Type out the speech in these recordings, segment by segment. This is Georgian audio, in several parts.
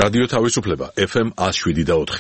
რადიო თავისუფლება FM 107.4.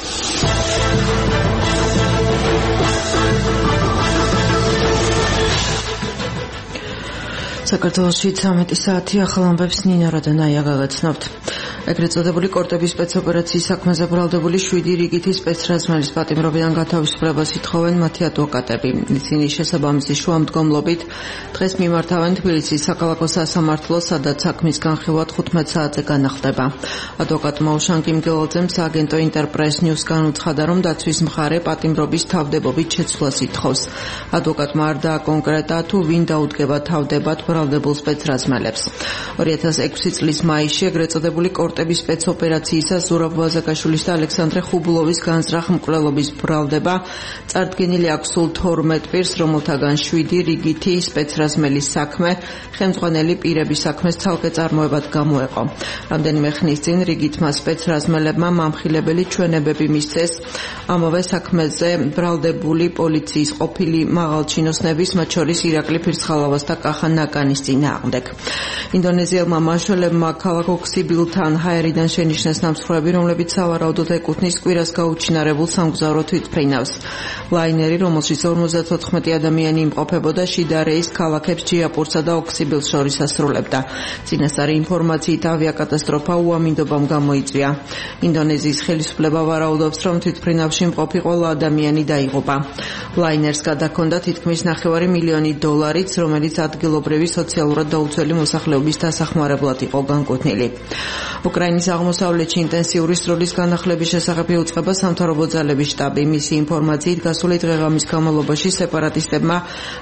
საქართველოში 13 საათი ახალ ამბებს ნინა როდანაია გაგაცნობთ. ეგრეთ წოდებული კორტების სპეცოპერაციის საქმეზე ბრალდებული 7 რიგითი სპეცრაზმელის პატიმრობიდან გათავისუფლებას ითხოვენ მათი ადვოკატები. ისინი შესაბამისი შუამდგომლობით დღეს მიმართავენ თბილისის საქალაქო სასამართლოს, სადაც საქმის განხილვა 15 საათზე განახლდება. ადვოკატ მოუშან კიმგელაძემ სააგენტო ინტერპრეს ნიუსგან უცხადა, რომ დაცვის მხარე პატიმრობის თავდებობით შეცვლას ითხოვს. ადვოკატმა არ დააკონკრეტა, თუ ვინ დაუდგება თავდებად ბრალდებულ სპეცრაზმელებს. 2006 წლის მაისში ეგრეთ წოდებული კორტების სპეცოპერაციისას ზურაბ ბაზაკაშვილის და ალექსანდრე ხუბულოვის განზრახ მკვლელობის ბრალდება წარდგენილი აქვს სულ 12 პირს, რომელთაგან 7 რიგითი სპეცრაზმელის საქმე ხელმძღვანელი პირების საქმეს ცალკე წარმოებად გამოეყო. რამდენიმე ხნის წინ რიგითმა სპეცრაზმელებმა მამხილებელი ჩვენებები მისცეს ამავე საქმეზე ბრალდებული პოლიციის ყოფილი მაღალჩინოსნების, მათ შორის ირაკლი ფირცხალავას და კახა ნაკანის წინააღმდეგ. ინდონეზიელმა მაშველებმა ქალაქ ოქსიბილთან ჰაერიდან შენიშნეს ნამსხვრევები, რომლებიც სავარაუდოდ ეკუთვნის კვირას გაუჩინარებულ სამგზავრო თვითმფრინავს. ლაინერი, რომელშიც 54 ადამიანი იმყოფებოდა, შიდა რეისს ქალაქებს ჯიაპურსა და ოქსიბილს შორის ასრულებდა. წინასწარი ინფორმაციით ავიაკატასტროფა უამინდობამ გამოიწვია. ინდონეზიის ხელისუფლება ვარაუდობს, რომ თვითმფრინავში მყოფი ყველა ადამიანი დაიღუპა. ლაინერს გადაქონდა თითქმის $9 მილიონი, რომელიც ადგილობრივი სოციალურად დაუცველი მოსახლეობის დასახმარებლად იყო განკუთვნილი. უკრაინის აღმოსავლეთში ინტენსიური სროლის განახლების შესახებ იუწყება სამთავრობო ძალების შტაბი. მისი ინფორმაციით, გასული დღე-ღამის განმავლობაში სეპარატისტებმა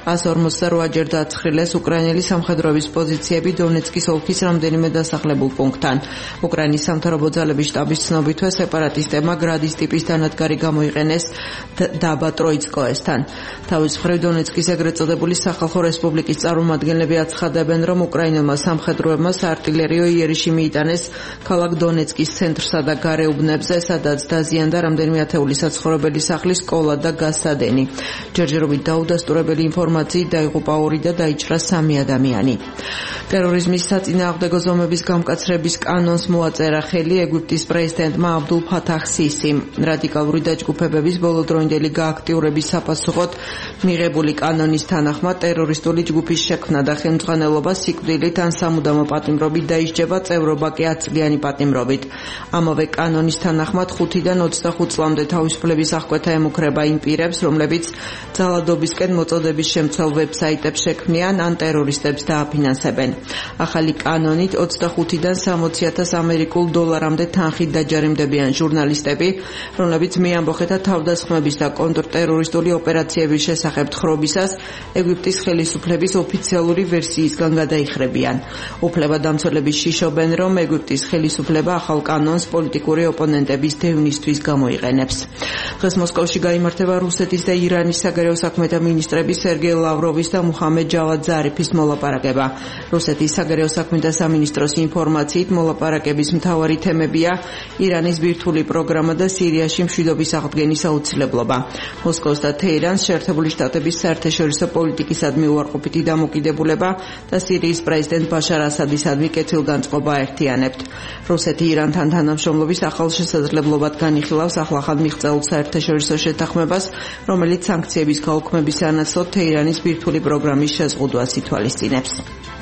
148-ჯერ დააცხრილეს უკრაინელი სამხედროების პოზიციები დონეცკის ოლქის რამდენიმე დასახლებულ პუნქტთან. უკრაინის სამთავრობო ძალების შტაბის ცნობითვე სეპარატისტებმა გრადის ტიპის დანადგარი გამოიყენეს დაბა ტროიცკოესთან. თავის მხრივ დონეცკის ეგრეთ წოდებული სახალხო რესპუბლიკის წარმომადგენლები აცხადებენ, რომ უკრაინელმა სამხედროებმა საარტილერიო იერიში მიიტანეს ქალაქ დონეცკის ცენტრსა და გარეუბნებზე, სადაც დაზიანდა რამდენიმე ათეული საცხოვრებელი სახლის სკოლა და გასადენი. ჯერჯერობით დაუდასტურებელი ინფორმაციით დაიღუპა 2 და დაიჭრა 3 ადამიანი. ტერორიზმის საწინააღმდეგო ზომების გამკაცრების კანონს მოაწერა ხელი ეგვიპტის პრეზიდენტმა აბდულ ფათაჰ სისიმ. რადიკალური დაჯგუფებების ბოლოდროინდელი გააქტიურების საფასუხოდ მიღებული კანონის თანახმად ტერორისტული ჯგუფის შექმნა და ხელმძღვანელობა სიკვდილით ან სამუდამო პატიმრობით დაისჯება, წევრობა კი 10 წლიანი პატიმრობით. ამავე კანონის თანახმად 5-დან 25 წლამდე თავისუფლების აღკვეთა ემუქრება იმ პირებს, რომლებიც ძალადობისკენ მოწოდების შემცველ ვებსაიტებს შექმნიან ან ტერორისტებს დააფინანსებენ. ახალი კანონით 25-დან 60,000 ამერიკულ დოლარამდე თანხით დაჯარიმდებიან ჟურნალისტები, რომლებიც მეამბოხეთა თავდასხმების და კონტრტერორისტული ოპერაციების შესახებ თხრობისას ეგვიპტის ხელისუფლების ოფიციალური ვერსიისგან გადაიხრებიან. უფლებადამცველები შიშობენ, რომ ეგვიპტის ხელისუფლება ახალ კანონს პოლიტიკური ოპონენტების დევნისთვის გამოიყენებს. დღეს მოსკოვში გაიმართება რუსეთის და ირანის საგარეო საქმეთა მინისტრების სერგეი ლავროვის და მუჰამედ ჯავად ზარიფის მოლაპარაკება. რუსეთის საგარეო საქმეთა სამინისტროს ინფორმაციით, მოლაპარაკების მთავარი თემებია ირანის ბირთვული პროგრამა და სირიაში მშვიდობის აღდგენის აუცილებლობა. მოსკოვს და თეირანს შეერთებული შტატების საერთაშორისო პოლიტიკისადმი უარყოფითი დამოკიდებულება და სირიის პრეზიდენტ ბაშარ ასადისადმი კეთილგანწყობა აერთიანებთ. რუსეთი ირანთან თანამშრომლობის ახალ შესაძლებლობად განიხილავს ახლახან მიღწეულ საერთაშორისო შეთანხმებას, რომელიც სანქციების გაუქმების სანაცვლოდ თეირანის ბირთვული პროგრამის შეზღუდვას ითვალისწინებს.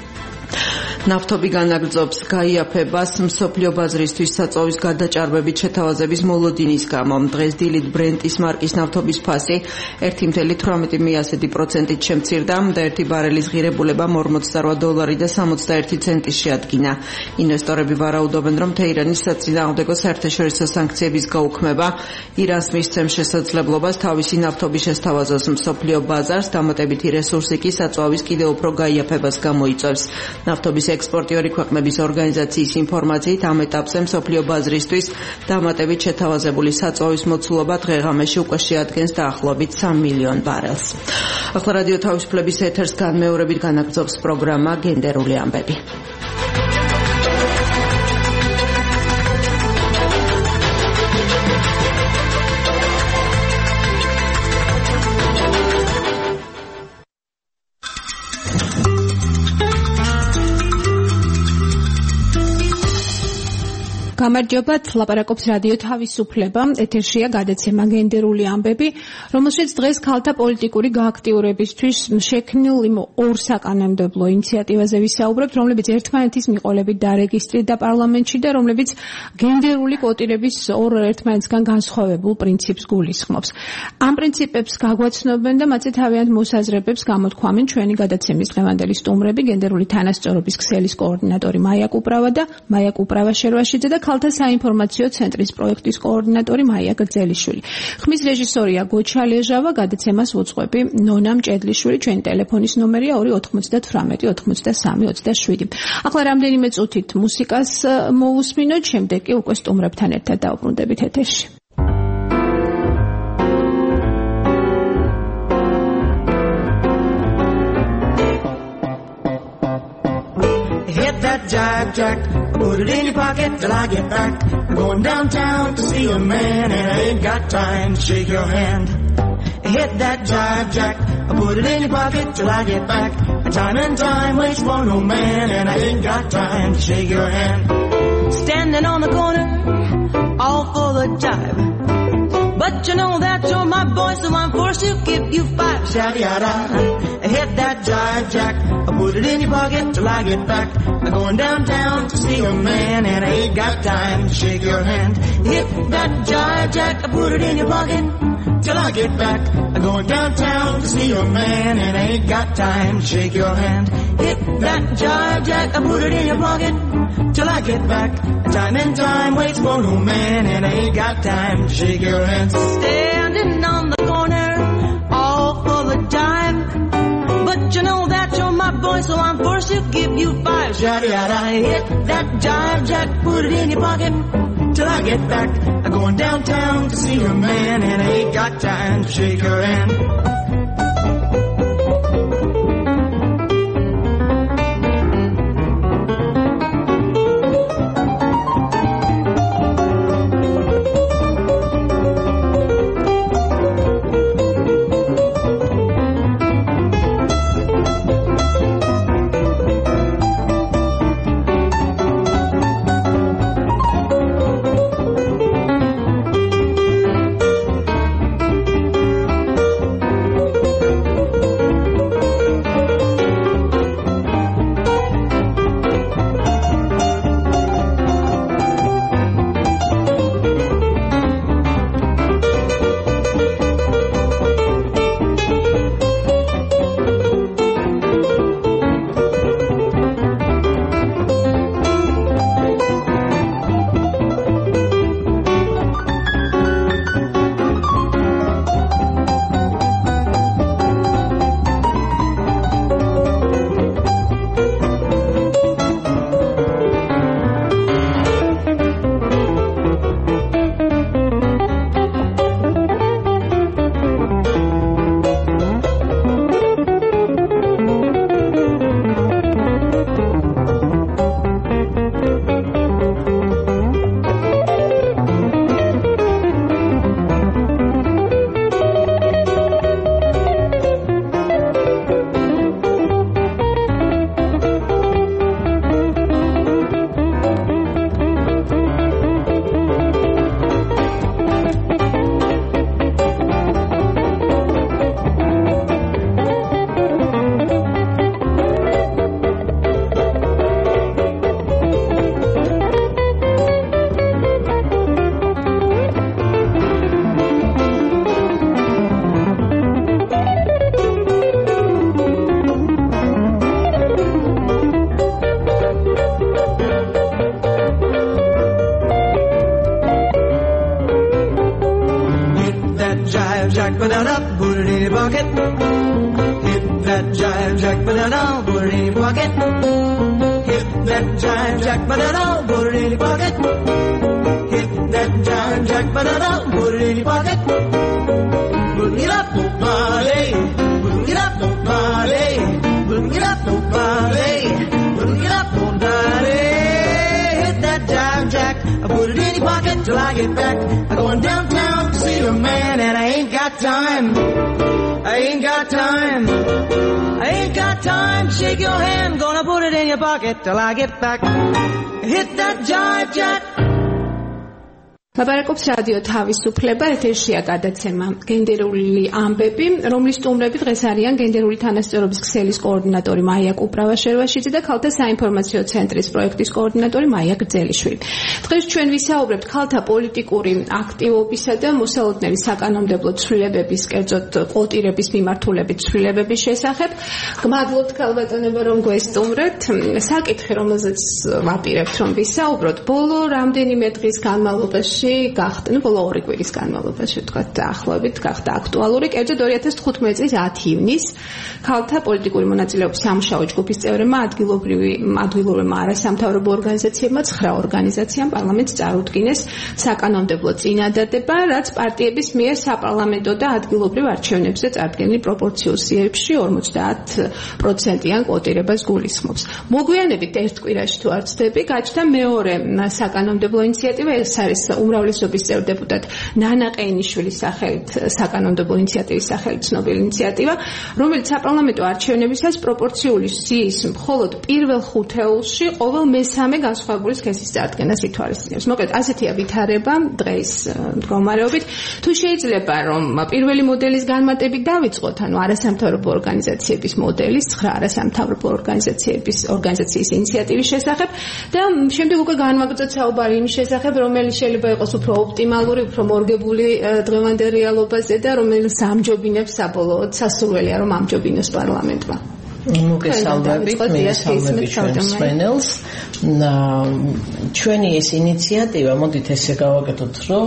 ნავთობი განაგრძობს გაიაფებას მსოფლიო ბაზრისთვის საწვავის გადაჭარბებით შეთავაზების მოლოდინის გამო. დღეს დილით ბრენტის მარკის ნავთობის ფასი 1,18%-ით შემცირდა და 1 ბარელის ღირებულება $48 და 61 ცენტის შეადგინა. ინვესტორები ვარაუდობენ, რომ თეირანის საწინააღმდეგო საერთაშორისო სანქციების გაუქმება ირანს მისცემს შესაძლებლობას თავისი ნავთობის შესთავაზოს მსოფლიო ბაზარს, დამატებითი რესურსი კი საწვავის კიდევ უფრო გაიაფებას გამოიწვევს. ნავთობის ექსპორტიორი ქვეყნების ორგანიზაციის ინფორმაციით, ამ ეტაპზე მსოფლიო ბაზრისთვის დამატებით შეთავაზებული საწვავის მოცულობა დღე-ღამეში უკვე შეადგენს დაახლოებით 3 მილიონ ბარელს. ახლა რადიო თავისუფლების ეთერს განმეორებით განაგრძობს პროგრამა გენდერული ამბები. გამარჯობათ, ლაპარაკობს რადიო თავისუფლება, ეთერშია გადაცემა გენდერული ამბები, რომელშიც დღეს ქალთა პოლიტიკური გააქტიურებისთვის შექმნილ ორ საკანონმდებლო ინიციატივაზე ვისაუბრებთ, რომლებიც ერთმანეთის მიყოლებით დარეგისტრირდა პარლამენტში და რომლებიც გენდერული კვოტირების ორ ერთმანეთისგან განსხვავებულ პრინციპს გულისხმობს. ამ პრინციპებს გაგვაცნობენ და მათზე თავიანთ მოსაზრებებს გამოთქვამენ ჩვენი გადაცემის დღევანდელი სტუმრები, გენდერული თანასწორობის ქსელის კოორდინატორი მაია კუპრავა და მაია კუპრავა-შერვაშიძე და ქალთა საინფორმაციო ცენტრის პროექტის კოორდინატორი მაია გრძელიშვილი. ხმის რეჟისორია გოჩა ლეჟავა, გადაცემას უძღვები ნონა მჭედლიშვილი, ჩვენი ტელეფონის ნომერია 298 83 27. ახლა რამდენიმე წუთით მუსიკას მოусმინოთ, შემდეგ კი უკვე სტუმრებთან ერთად დავბრუნდებით ეთერში. That jive jack, put it in your pocket till I get back. I'm going downtown to see a man and I ain't got time to shake your hand. Hit that jive jack, put it in your pocket till I get back. Time and time waits for no man and I ain't got time to shake your hand. Standing on the corner, all for the jive. But you know that you're my boy, so I'm forced to give you five. Shady-yada, hit that jive jack, put it in your pocket till I get back. I'm going downtown to see a man and I ain't got time to shake your hand. Hit that jive jack, put it in your pocket till I get back. I'm going downtown to see a man and I ain't got time to shake your hand. Hit that jive jack, put it in your pocket till I get back. Time and time waits for no man and I ain't got time to shake your hand. Standing on the corner, all for the jive. But you know that you're my boy, so I'm forced to give you five. Shady-yada, hit that jive jack, put it in your pocket till I get back. I'm going downtown to see a man and I ain't got time to shake your hand. Put it in your pocket. Hit that jive jack, banana, put it in your pocket. Hit that jive jack, banana, put it in your pocket. Hit that jive jack, banana, put it in your pocket. Bring it up, nobody. Bring it up, nobody. Bring it up, nobody. Bring it up, nobody. Hit that jive jack, I put it in your pocket till I get back. I'm going downtown to see a man and I ain't got time. I ain't got time. I ain't got time. Shake your hand. Gonna put it in your pocket till I get back. Hit that jive jack. ლაპარაკობს რადიო თავისუფლება, ეთერშია გადაცემა გენდერული ამბები, რომლის სტუმრები დღეს არიან გენდერული თანასწორობის ქსელის კოორდინატორი მაია კუპრავაშერვაშიძე და ქალთა საინფორმაციო ცენტრის პროექტის კოორდინატორი მაია გრძელიშვილი. დღეს ჩვენ ვისაუბრებთ ქალთა პოლიტიკური აქტივობისა და მოსალოდნელი საკანონმდებლო ცვლილებების, კერძოდ კვოტირების მიმართულებით ცვლილებების შესახებ. გმადლობთ ქალბატონებო, რომ გვესტუმრეთ. საკითხი, რომელზეც ვაპირებთ, რომ ვისაუბროთ, ბოლო რამდენიმე დღის განმავლობაში ბოლო 2 კვირის განმავლობაში ვთქვათ, დაახლოებით გახდა აქტუალური, კერძოდ 2015 წლის 10 ივნისს ქალთა პოლიტიკური მონაწილეობის სამუშაო ჯგუფის წევრებმა ადგილობრივმა არასამთავრობო ორგანიზაციებმა 9 ორგანიზაციამ პარლამენტს წარუდგინეს საკანონმდებლო წინადადება, რაც პარტიების მიერ საპარლამენტო და ადგილობრივ არჩევნებზე წარდგენილი პროპორციულ სიებში 50%-იან კვოტირებას გულისხმობს. მოგვიანებით ერთ კვირაში თუ არ ვცდები, გაჩნდა მეორე საკანონმდებლო ინიციატივა, ეს არის უმრავლესობის წევრ დეპუტატ ნანა ყეინიშვილის სახელით საკანონმდებლო ინიციატივის სახელით ცნობილი ინიციატივა, რომელიც საპარლამენტო არჩევნებისას პროპორციული სიის მხოლოდ პირველ ხუთეულში ყოველ მესამე განსხვავებული სქესის წარდგენას ითვალისწინებს. მოკლედ, ასეთია ვითარება დღეს მდგომარეობით. თუ შეიძლება რომ პირველი მოდელის განმარტებით დავიწყოთ, ანუ არასამთავრობო ორგანიზაციების მოდელის, 9 არასამთავრობო ორგანიზაციის ინიციატივის შესახებ და შემდეგ უკვე განვაგრძოთ საუბარი იმის შესახებ, რომელიც შეიძლება იყოს უფრო ოპტიმალური, უფრო მორგებული დღევანდელ რეალობაზე და რომელიც ამჯობინებს საბოლოოდ სასურველია რომ ამჯობინოს პარლამენტმა. მოგესალმებით, მისალმები ჩვენს მსმენელს. ჩვენი ეს ინიციატივა, მოდით ესე გავაკეთოთ, რომ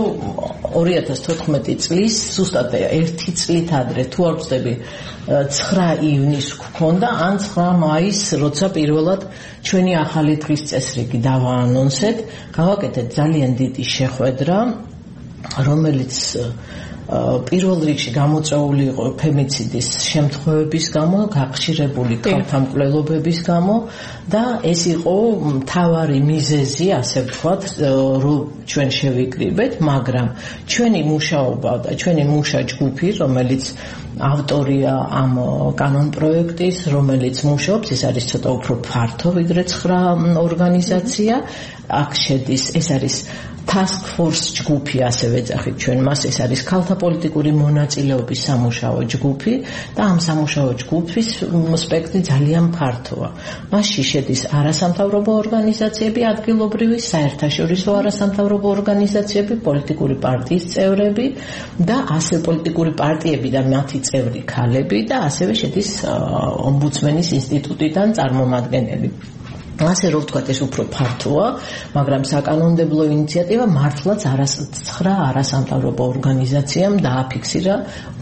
2014 წლის ზუსტად 1 წლით ადრე, თუ არ ვცდები, 9 ივნისს გქონდა, ან 9 მაისს, როცა პირველად ჩვენი ახალი დღის წესრიგი დავაანონსეთ, გავაკეთეთ ძალიან დიდი შეხვედრა, რომელიც პირველ რიგში გამოწვეული იყო ფემიციდის შემთხვევების გამო, გახშირებული ქალთა მკვლელობების გამო და ეს იყო მთავარი მიზეზი, ასე ვთქვათ, რომ ჩვენ შევიკრიბეთ, მაგრამ ჩვენი მუშაობა და ჩვენი მუშა ჯგუფი, რომელიც ავტორია ამ კანონპროექტის, რომელიც მუშაობს, ეს არის ცოტა უფრო ფართო, ვიდრე 9 ორგანიზაცია, აქ შედის, ეს არის task force ჯგუფი, ასე ვეძახით ჩვენ მას, ეს არის ქალთა პოლიტიკური მონაწილეობის სამუშაო ჯგუფი და ამ სამუშაო ჯგუფის სპექტრი ძალიან ფართოა. მასში შედის არასამთავრობო ორგანიზაციები, ადგილობრივი, საერთაშორისო არასამთავრობო ორგანიზაციები, პოლიტიკური პარტიის წევრები და ასე პოლიტიკური პარტიები და მათი წევრი ქალები და ასევე შედის ომბუდსმენის ინსტიტუტიდან წარმომადგენელი. ასე რომ ვთქვათ, ეს უფრო ფართოა, მაგრამ საკანონმდებლო ინიციატივა მართლაც 9 არასამთავრობო ორგანიზაციამ დააფიქსირა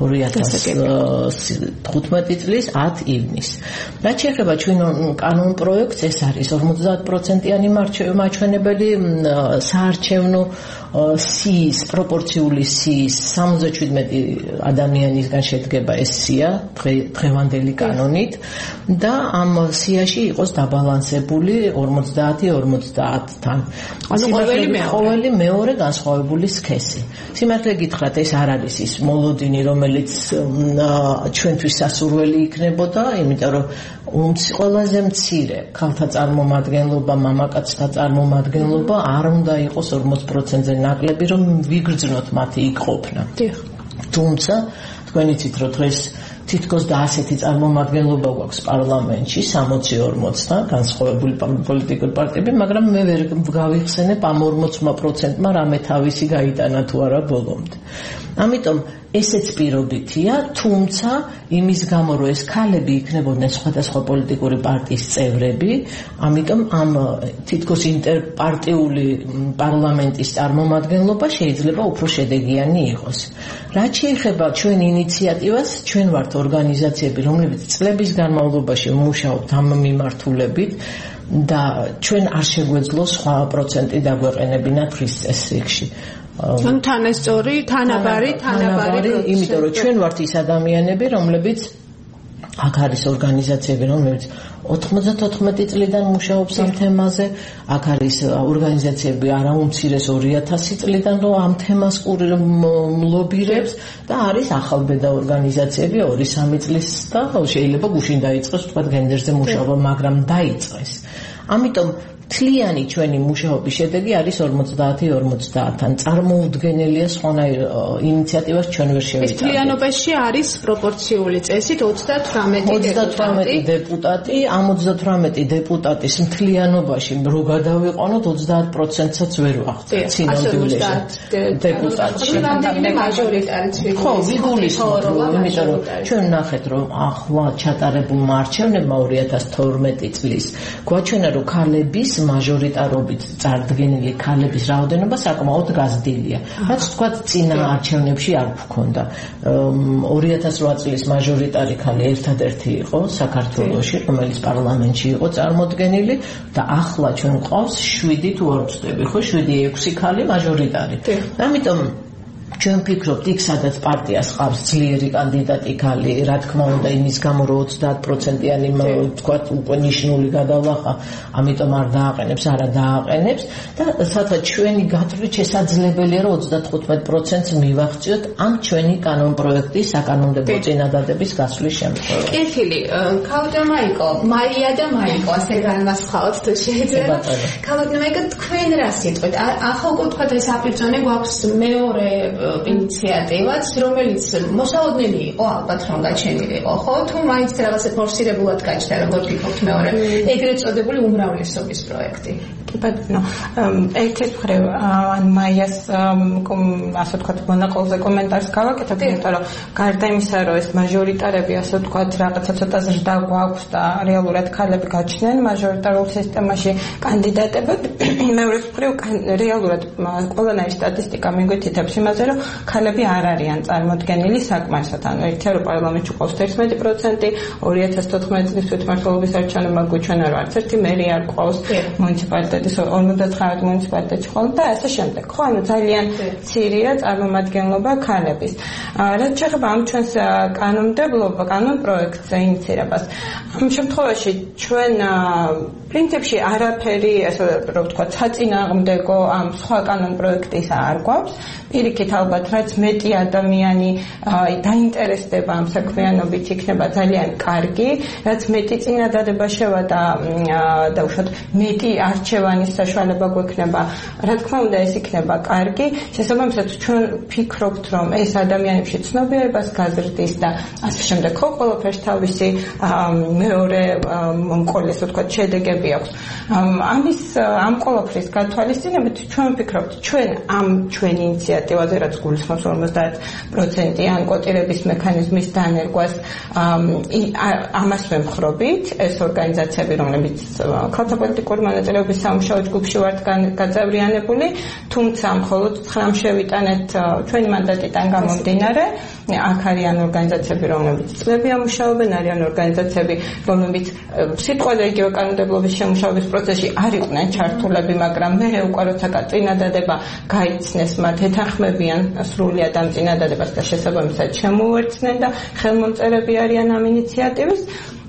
2015 წლის 10 ივნისს. რაც შეეხება ჩვენ კანონპროექტს, ეს არის 50%-იანი მაჩვენებელი საარჩევნო სიის, პროპორციული სიის 77 ადამიანისგან შედგება ეს სია დღევანდელი კანონით და ამ სიაში იყოს დაბალანსებული 50-50-თან. ანუ ყოველი მეორე განსხვავებული სქესი. სიმართლე გითხრათ, ეს არ არის ის მოლოდინი, რომელიც ჩვენთვის სასურველი იქნებოდა, იმიტომ რომ ყველაზე მცირე ქალთა წარმომადგენლობა, მამაკაცთა წარმომადგენლობა არ უნდა იყოს 40%-ზე ნაკლები, რომ ვიგრძნოთ მათი იქ ყოფნა. თუმცა თქვენ იცით, რომ დღეს თითქოს და ასეთი წარმომადგენლობა გვაქვს პარლამენტში 60-40-თან განსხვავებული პოლიტიკური პარტიები, მაგრამ მე ვერ გავიხსენებ ამ 40%-მა რამე თავისი გაიტანა თუ არა ბოლომდე. ამიტომ ესეც პირობითია, თუმცა იმის გამო, რომ ეს ქალები იქნებოდნენ სხვადასხვა პოლიტიკური პარტიის წევრები, ამიტომ ამ თითქოს ინტერპარტიული პარლამენტის წარმომადგენლობა შეიძლება უფრო შედეგიანი იყოს. რაც შეეხება ჩვენ ინიციატივას, ჩვენ ვართ ორგანიზაციები, რომლებიც წლების განმავლობაში მუშაობთ ამ მიმართულებით და ჩვენ არ შეგვეძლო სხვა პროცენტი დაგვეყენებინა დღის წესრიგში. ანუ თანაბარი, იმიტომ რომ ჩვენ ვართ ის ადამიანები, რომლებიც აქ არის ორგანიზაციები, რომლებიც 94 წლიდან მუშაობს ამ თემაზე, აქ არის ორგანიზაციები არაუმცირეს 2000 წლიდან რომ ამ თემას ლობირებს და არის ახალბედა ორგანიზაციები 2-3 წლის და შეიძლება გუშინ დაიწყეს თქვა გენდერზე მუშაობა, მაგრამ დაიწყეს. ამიტომ მთლიანი ჩვენი მუშაობის შედეგი არის 50-50-ან. წარმოუდგენელია სხვანაირ ინიციატივას ჩვენ ვერ შევიტანთ. მთლიანობაში არის პროპორციული წესით 38 დეპუტატი, ამ 38 დეპუტატის მთლიანობაში რო გადავიყვანოთ 30%-საც ვერ ვახცევთ სინამდვილეში დეპუტატში. რამდენიმე მაჟორიტარიც ხო, ვიგულისხმობ, იმიტომ რომ ჩვენ ნახეთ რომ ახლა ჩატარებულმა არჩევნებმა 2012 წლის გვაჩვენა რომ ქალების მაჟორიტარობით წარდგენილი ქალების რაოდენობა საკმაოდ გაზრდილია. რაც თქვა წინა არჩევნებში არ გვქონდა. 2008 წლის მაჟორიტარი ქალი ერთადერთი იყო საქართველოში, რომელიც პარლამენტში იყო წარმოდგენილი და ახლა ჩვენ გვყავს 7 თუ არ ვცდები, ხო 7-6 ქალი მაჟორიტარი. ამიტომ ჩვენ ვფიქრობთ, იქ სადაც პარტიას ყავს ძლიერი კანდიდატი ქალი, რა თქმა უნდა, იმის გამო რომ 30%-იანი თქვა უკვე ნიშნული გადავლახა, ამიტომ არ დააყენებს, არა დააყენებს და სადღაც ჩვენი გათვლით შესაძლებელია რომ 35%-ს მივახციოთ ამ ჩვენი კანონპროექტის საკანონმდებლო წინადადების გასვლის შემთხვევაში. კეთილი, ქალბატონო მაიკო, მაია და მაიკო, ასე განვასხავთ თუ შეიძლება. ქალბატონო მაიკო, თქვენ რა სიტყვით? ახლა უკვე თქვა ეს აპრიცონე გვაქვს მეორე ინიციატივაც, რომელიც მოსალოდნელი იყო, ალბათ რომ გაჩენილიყო, ხო? თუ მაინც რაღაცა ფორსირებულად გაჩნდა, როგორც ვფიქრობთ მეორე, ეგრეთ წოდებული უმრავლესობის პროექტი. ბატონო, ერთის მხრივ ან მაიას ასე ვთქვათ მონაყოლზე კომენტარს გავაკეთებ, იმიტომ რომ გარდა იმისა, რომ ეს მაჟორიტარები ასე ვთქვათ რაღაცა ცოტა ზრდა გვაქვს და რეალურად ქალები გაჩნდნენ მაჟორიტარულ სისტემაში კანდიდატებად, მეორეს მხრივ რეალურად ყველანაირი სტატისტიკა მიგვითითებს იმაზე, რომ ქალები არ არიან წარმოდგენილი საკმარისად. ანუ ერთი რომ პარლამენტში ყავს 11%, 2014 წლის თვითმმართველობის არჩევნებმა გვიჩვენა რომ არც ერთი მერი არ ყავს მუნიციპალიტეტის 59 მუნიციპალიტეტში ყავს და ასე შემდეგ. ხო, ანუ ძალიან მცირეა წარმომადგენლობა ქალების. რაც შეეხება ამ ჩვენს კანონმდებლობა, კანონპროექტს ინიცირებას, ამ შემთხვევაში ჩვენ პრინციპში არაფერი, ასე რომ ვთქვათ, საწინააღმდეგო ამ სხვა კანონპროექტისა არ გვაქვს. პირიქით ალბათ რაც მეტი ადამიანი დაინტერესდება ამ საქმიანობით იქნება ძალიან კარგი, რაც მეტი წინადადება შევა და უშუალოდ მეტი არჩევანის საშუალება გვექნება, რა თქმა უნდა ეს იქნება კარგი. შესაბამისად ჩვენ ვფიქრობთ რომ ეს ადამიანებში ცნობიერებას გაზრდის და ასე შემდეგ. ხო, ყველაფერს თავისი მეორე მომყოლეს ვთქვათ შედეგები აქვს. ამ ყველაფრის გათვალისწინებით ჩვენ ვფიქრობთ ჩვენ ამ ჩვენი ინიციატივაზე რაც გულისხმობს 50%-იან კოტირების მექანიზმის დანერგვას ამას ვემხრობით ეს ორგანიზაციები რომლებიც ქალთა პოლიტიკური მონაწილეობის სამუშაო ჯგუფში ვართ გაწევრიანებული, თუმცა მხოლოდ 9 შევიტანეთ ჩვენი მანდატიდან გამომდინარე. აქ არიან ორგანიზაციები რომლებიც წლებია მუშაობენ, არიან ორგანიზაციები რომლებიც სიტყვაზე იგივე კანონმდებლობის შემუშავების პროცესში არ იყვნენ ჩართულები, მაგრამ მე უკვე როცა წინადადება გაიცნეს მათ ეთანხმებიან სრულიად ამ წინადადებას და შესაბამისად შემოუერთდნენ და ხელმომწერები არიან ამ ინიციატივის.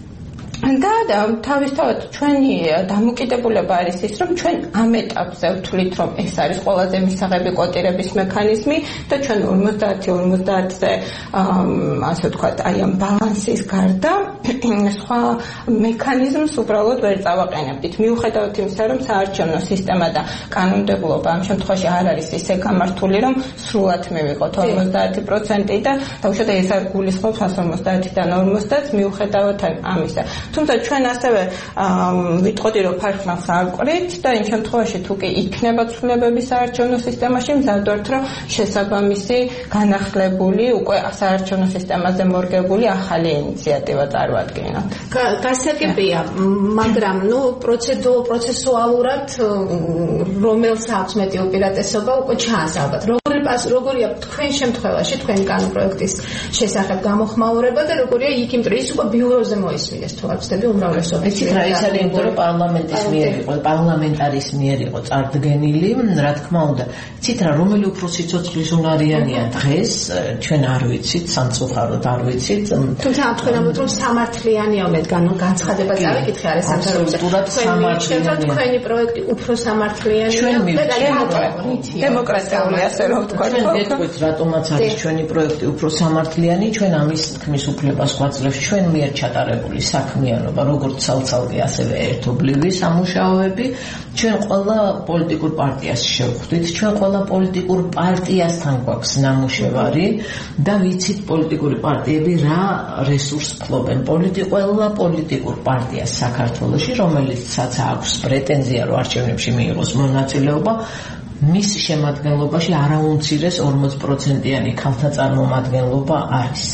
და თავისთავად ჩვენი დამოკიდებულება არის ის, რომ ჩვენ ამ ეტაპზე ვთვლით, რომ ეს არის ყველაზე მისაღები კოტირების მექანიზმი და ჩვენ 50-50-ზე ასე ვთქვათ, აი ამ ბალანსის გარდა სხვა მექანიზმს უბრალოდ ვერ წავაყენებდით. მიუხედავად იმისა, რომ საარჩევნო სისტემა და კანონმდებლობა ამ შემთხვევაში არ არის ისე გამართული, რომ სრულად მივიღოთ 50% და უშუალოდ ეს არ გულისხმობს 50-დან 50-ს მიუხედავად ამისა. თუმცა ჩვენ ასევე ვიტყოდი რომ ფარხმას ავყრით და იმ შემთხვევაში თუ კი იქნება ცვლილებები საარჩევნო სისტემაში მზადვართ რომ შესაბამისი განახლებული უკვე საარჩევნო სისტემაზე მორგებული ახალი ინიციატივა წარმოადგინოთ. გასაგებია, მაგრამ პროცესუალურად რომელს აქვს მეტი უპირატესობა უკვე ჩანს ალბათ. როგორია თქვენ შემთხვევაში თქვენი კანონპროექტის შესახებ გამოხმაურება და როგორია იქ იმ დროის უკვე ბიუროზე მოისმინეს თუ არ ვცდები უმრავლესობის. რა ის არის, იმიტომ რომ პარლამენტარის მიერ იყო წარდგენილი, რა თქმა უნდა. იცით რა, რომელი უფრო სიცოცხლის უნარიანია დღეს, ჩვენ არ ვიცით, სამწუხაროდ არ ვიცით. თუმცა თქვენ ამბობთ რომ სამართლიანია მე განცხადება წავიკითხე არის სამართლიანია. თქვენი პროექტი უფრო სამართლიანია და დემოკრატიული ასე რომ ვთქვათ. ჩვენ ვეთქვით რატომაც არის ჩვენი პროექტი უფრო სამართლიანი, ჩვენ ამის თქმის უფლებას გვაძლევს ჩვენ მიერ ჩატარებული საქმე საქმიანობა, როგორც ცალ-ცალკე, ასევე ერთობლივი სამუშაოები. ჩვენ ყველა პოლიტიკურ პარტიას შევხვდით, ჩვენ ყველა პოლიტიკურ პარტიასთან გვაქვს ნამუშევარი და ვიცით პოლიტიკური პარტიები რა რესურს ფლობენ. ყველა პოლიტიკურ პარტიას საქართველოში, რომელიცაც აქვს პრეტენზია, რომ არჩევნებში მიიღოს მონაწილეობა, მის შემადგენლობაში არაუმცირეს 40%-იანი ქალთა წარმომადგენლობა არის.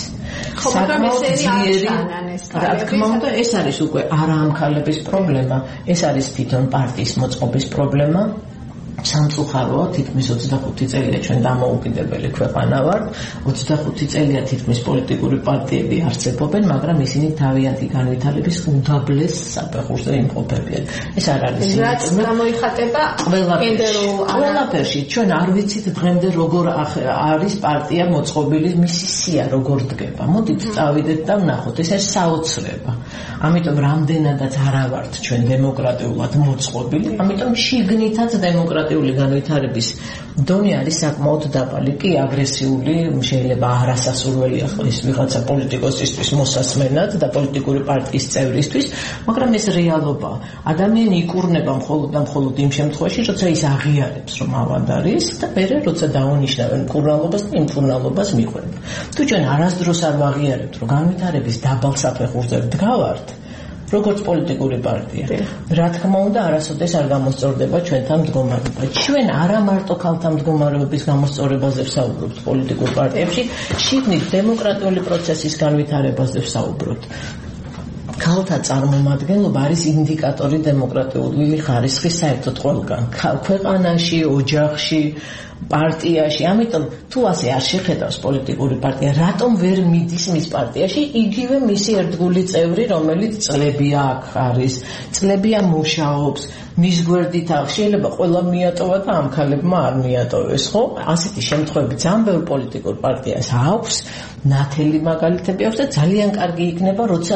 რა თქმა უნდა, ეს არის უკვე არა ამ ქალების პრობლემა, ეს არის თვითონ პარტიის მოწყობის პრობლემა. სამწუხაროა, თითქმის 25 წელია ჩვენ დამოუკიდებელი ქვეყანა ვართ, 25 წელია თითქმის პოლიტიკური პარტიები არსებობენ, მაგრამ ისინი თავიანთი განვითარების უდაბლეს საფეხურზე იმყოფებიან. ეს არ არის რაც გამოიხატება ყველაფერში. ჩვენ არ ვიცით დღემდე როგორ არის პარტია მოწყობილი, მისი სია როგორ დგება. მოდით წავიდეთ და ვნახოთ, ეს არის საოცრება. ამიტომ რამდენადაც არა ვართ ჩვენ დემოკრატიულად მოწყობილი, ამიტომ შიგნითაც დემოკრატიული განვითარების დონე არის საკმაოდ დაბალი, კი აგრესიული, შეიძლება არასასურველია ის ვიღაცა პოლიტიკოსისთვის მოსასმენად და პოლიტიკური პარტიის წევრისთვის, მაგრამ ეს რეალობაა. ადამიანი იკურნება მხოლოდ და მხოლოდ იმ შემთხვევაში, როცა ის აღიარებს, რომ ავად არის და მერე როცა დაუნიშნავენ მკურნალობას და იმ მკურნალობას მიყვება. თუ ჩვენ არასდროს არ ვაღიარებთ, რომ განვითარების დაბალ საფეხურზე ვდგავართ, როგორც პოლიტიკური პარტია. რა თქმა უნდა, არასოდეს არ გამოსწორდება ჩვენთან მდგომარეობა. ჩვენ არა მარტო ქალთა მდგომარეობის გამოსწორებაზე ვსაუბრობთ პოლიტიკურ პარტიებში, შიგნით დემოკრატიული პროცესის განვითარებაზე ვსაუბრობთ. ქალთა წარმომადგენლობა არის ინდიკატორი დემოკრატიული ხარისხის საერთოდ ყველგან. ქვეყანაში, ოჯახში, პარტიაში, ამიტომ თუ ასე არ შეხედავს პოლიტიკური პარტია, რატომ ვერ მიდის მის პარტიაში იგივე მისი ერთგული წევრი, რომელიც წლებია აქ არის, წლებია მუშაობს, მის გვერდით აქვს, შეიძლება ყველა მიატოვა და ამ ქალებმა არ მიატოვეს, ხო? ასეთი შემთხვევები ძალიან ბევრ პოლიტიკურ პარტიას აქვს, ნათელი მაგალითები აქვს და ძალიან კარგი იქნება, როცა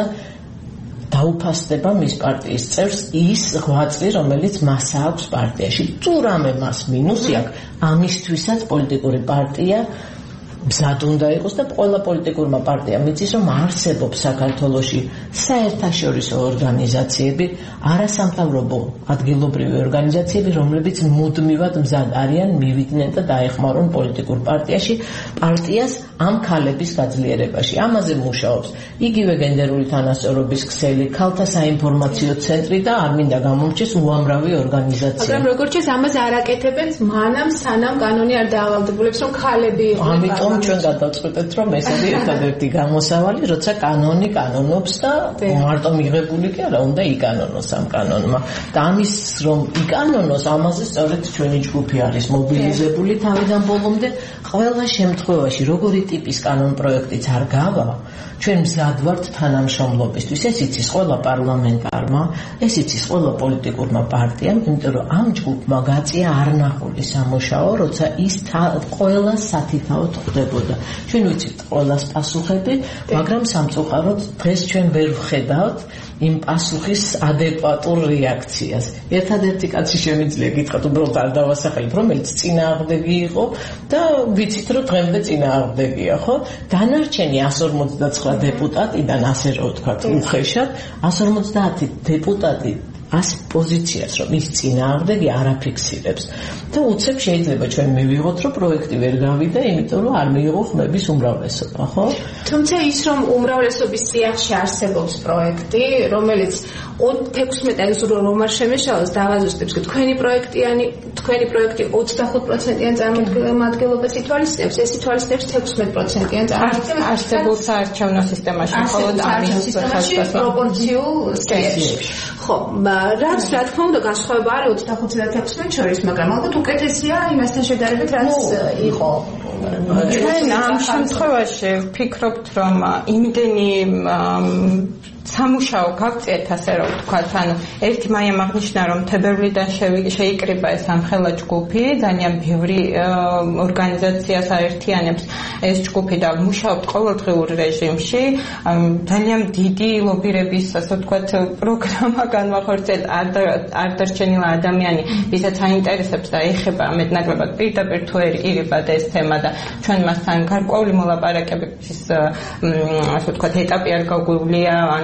დაუფასდება მის პარტიის წევრს ის ღვაწლი, რომელიც მას აქვს პარტიაში. თუ რამე მას მინუსი აქვს, ამისთვისაც პოლიტიკური პარტია მზად უნდა იყოს და ყველა პოლიტიკურმა პარტიამ იცის, რომ არსებობს საქართველოში საერთაშორისო ორგანიზაციები, არასამთავრობო ადგილობრივი ორგანიზაციები, რომლებიც მუდმივად მზად არიან მივიდნენ და დაეხმარონ პოლიტიკურ პარტიას ამ ქალების გაძლიერებაში. ამაზე მუშაობს იგივე გენდერული თანასწორობის ქსელი, ქალთა საინფორმაციო ცენტრი და არ მინდა გამომრჩეს უამრავი ორგანიზაცია. მაგრამ როგორც ჩანს, ამაზე არ აკეთებენ მანამ სანამ კანონი არ დაავალდებულებს, რომ ქალები ამიტომ ჩვენ გადავწყვეტეთ, რომ ეს არის ერთადერთი გამოსავალი, როცა კანონი კანონობს და მარტო მიღებული კი არა, უნდა იკანონოს ამ კანონმა. და ამის რომ იკანონოს, ამაზე სწორედ ჩვენი ჯგუფი არის მობილიზებული თავიდან ბოლომდე. ყველა შემთხვევაში, როგორი ტიპის კანონპროექტიც არ გავა, ჩვენ მზად ვართ თანამშრომლობისთვის. ეს იცის ყველა პარლამენტარმა, ეს იცის ყველა პოლიტიკურმა პარტიამ, იმიტომ რომ ამ ჯგუფმა გაწია არნახული სამუშაო, როცა ის ყველა სათითაოდ ხდებოდა. ჩვენ ვიცით ყველას პასუხები, მაგრამ სამწუხაროდ დღეს ჩვენ ვერ ვხედავთ იმ პასუხის ადეკვატურ რეაქციას. ერთადერთი კაცი შემიძლია გითხრათ, უბრალოდ არ დავასახელებ, რომელიც წინააღმდეგი იყო და ვიცით, რომ დღემდე წინააღმდეგია, ხო? დანარჩენი 159 დეპუტატიდან, ასე რომ ვთქვათ, უხეშად 150 დეპუტატი ასეთ პოზიციას, რომ ის წინააღმდეგი არ აფიქსირებს. და უცებ შეიძლება ჩვენ მივიღოთ, რომ პროექტი ვერ გავიდა, იმიტომ რომ არ მიიღო ხმების უმრავლესობა, ხო? თუმცა ის, რომ უმრავლესობის სიახში არსებობს პროექტი, რომელიც 16 რომ არ შემეშალოს დავაზუსტებს, თქვენი პროექტი 25%-იან წარმომადგენლობას ითვალისწინებს, ეს ითვალისწინებს 16%-იან წარმომადგენლობას არსებულ საარჩევნო სისტემაში, მხოლოდ ამის პროპორციულ სიახში. ხო, რაც რა თქმა უნდა განსხვავება არის 25 და 16 შორის, მაგრამ ალბათ უკეთესია იმასთან შედარებით, რაც იყო. ჩვენ ამ შემთხვევაში ვფიქრობთ, რომ იმდენი სამუშაო გავწიეთ, ასე რომ ვთქვათ, ანუ ერთი მაინც აღნიშნა, რომ თებერვლიდან შეიკრიბა ეს ამხელა ჯგუფი, ძალიან ბევრი ორგანიზაციას აერთიანებს ეს ჯგუფი და მუშაობთ ყოველდღიურ რეჟიმში, ძალიან დიდი ლობირების, ასე ვთქვათ, პროგრამა განვახორციელეთ, არ დარჩენილა ადამიანი, ვისაც აინტერესებს და ეხება მეტნაკლებად პირდაპირ თუ ირიბად ეს თემა და ჩვენ მასთან გარკვეული მოლაპარაკებების, ასე ვთქვათ, ეტაპი არ გაგვივლია, ანუ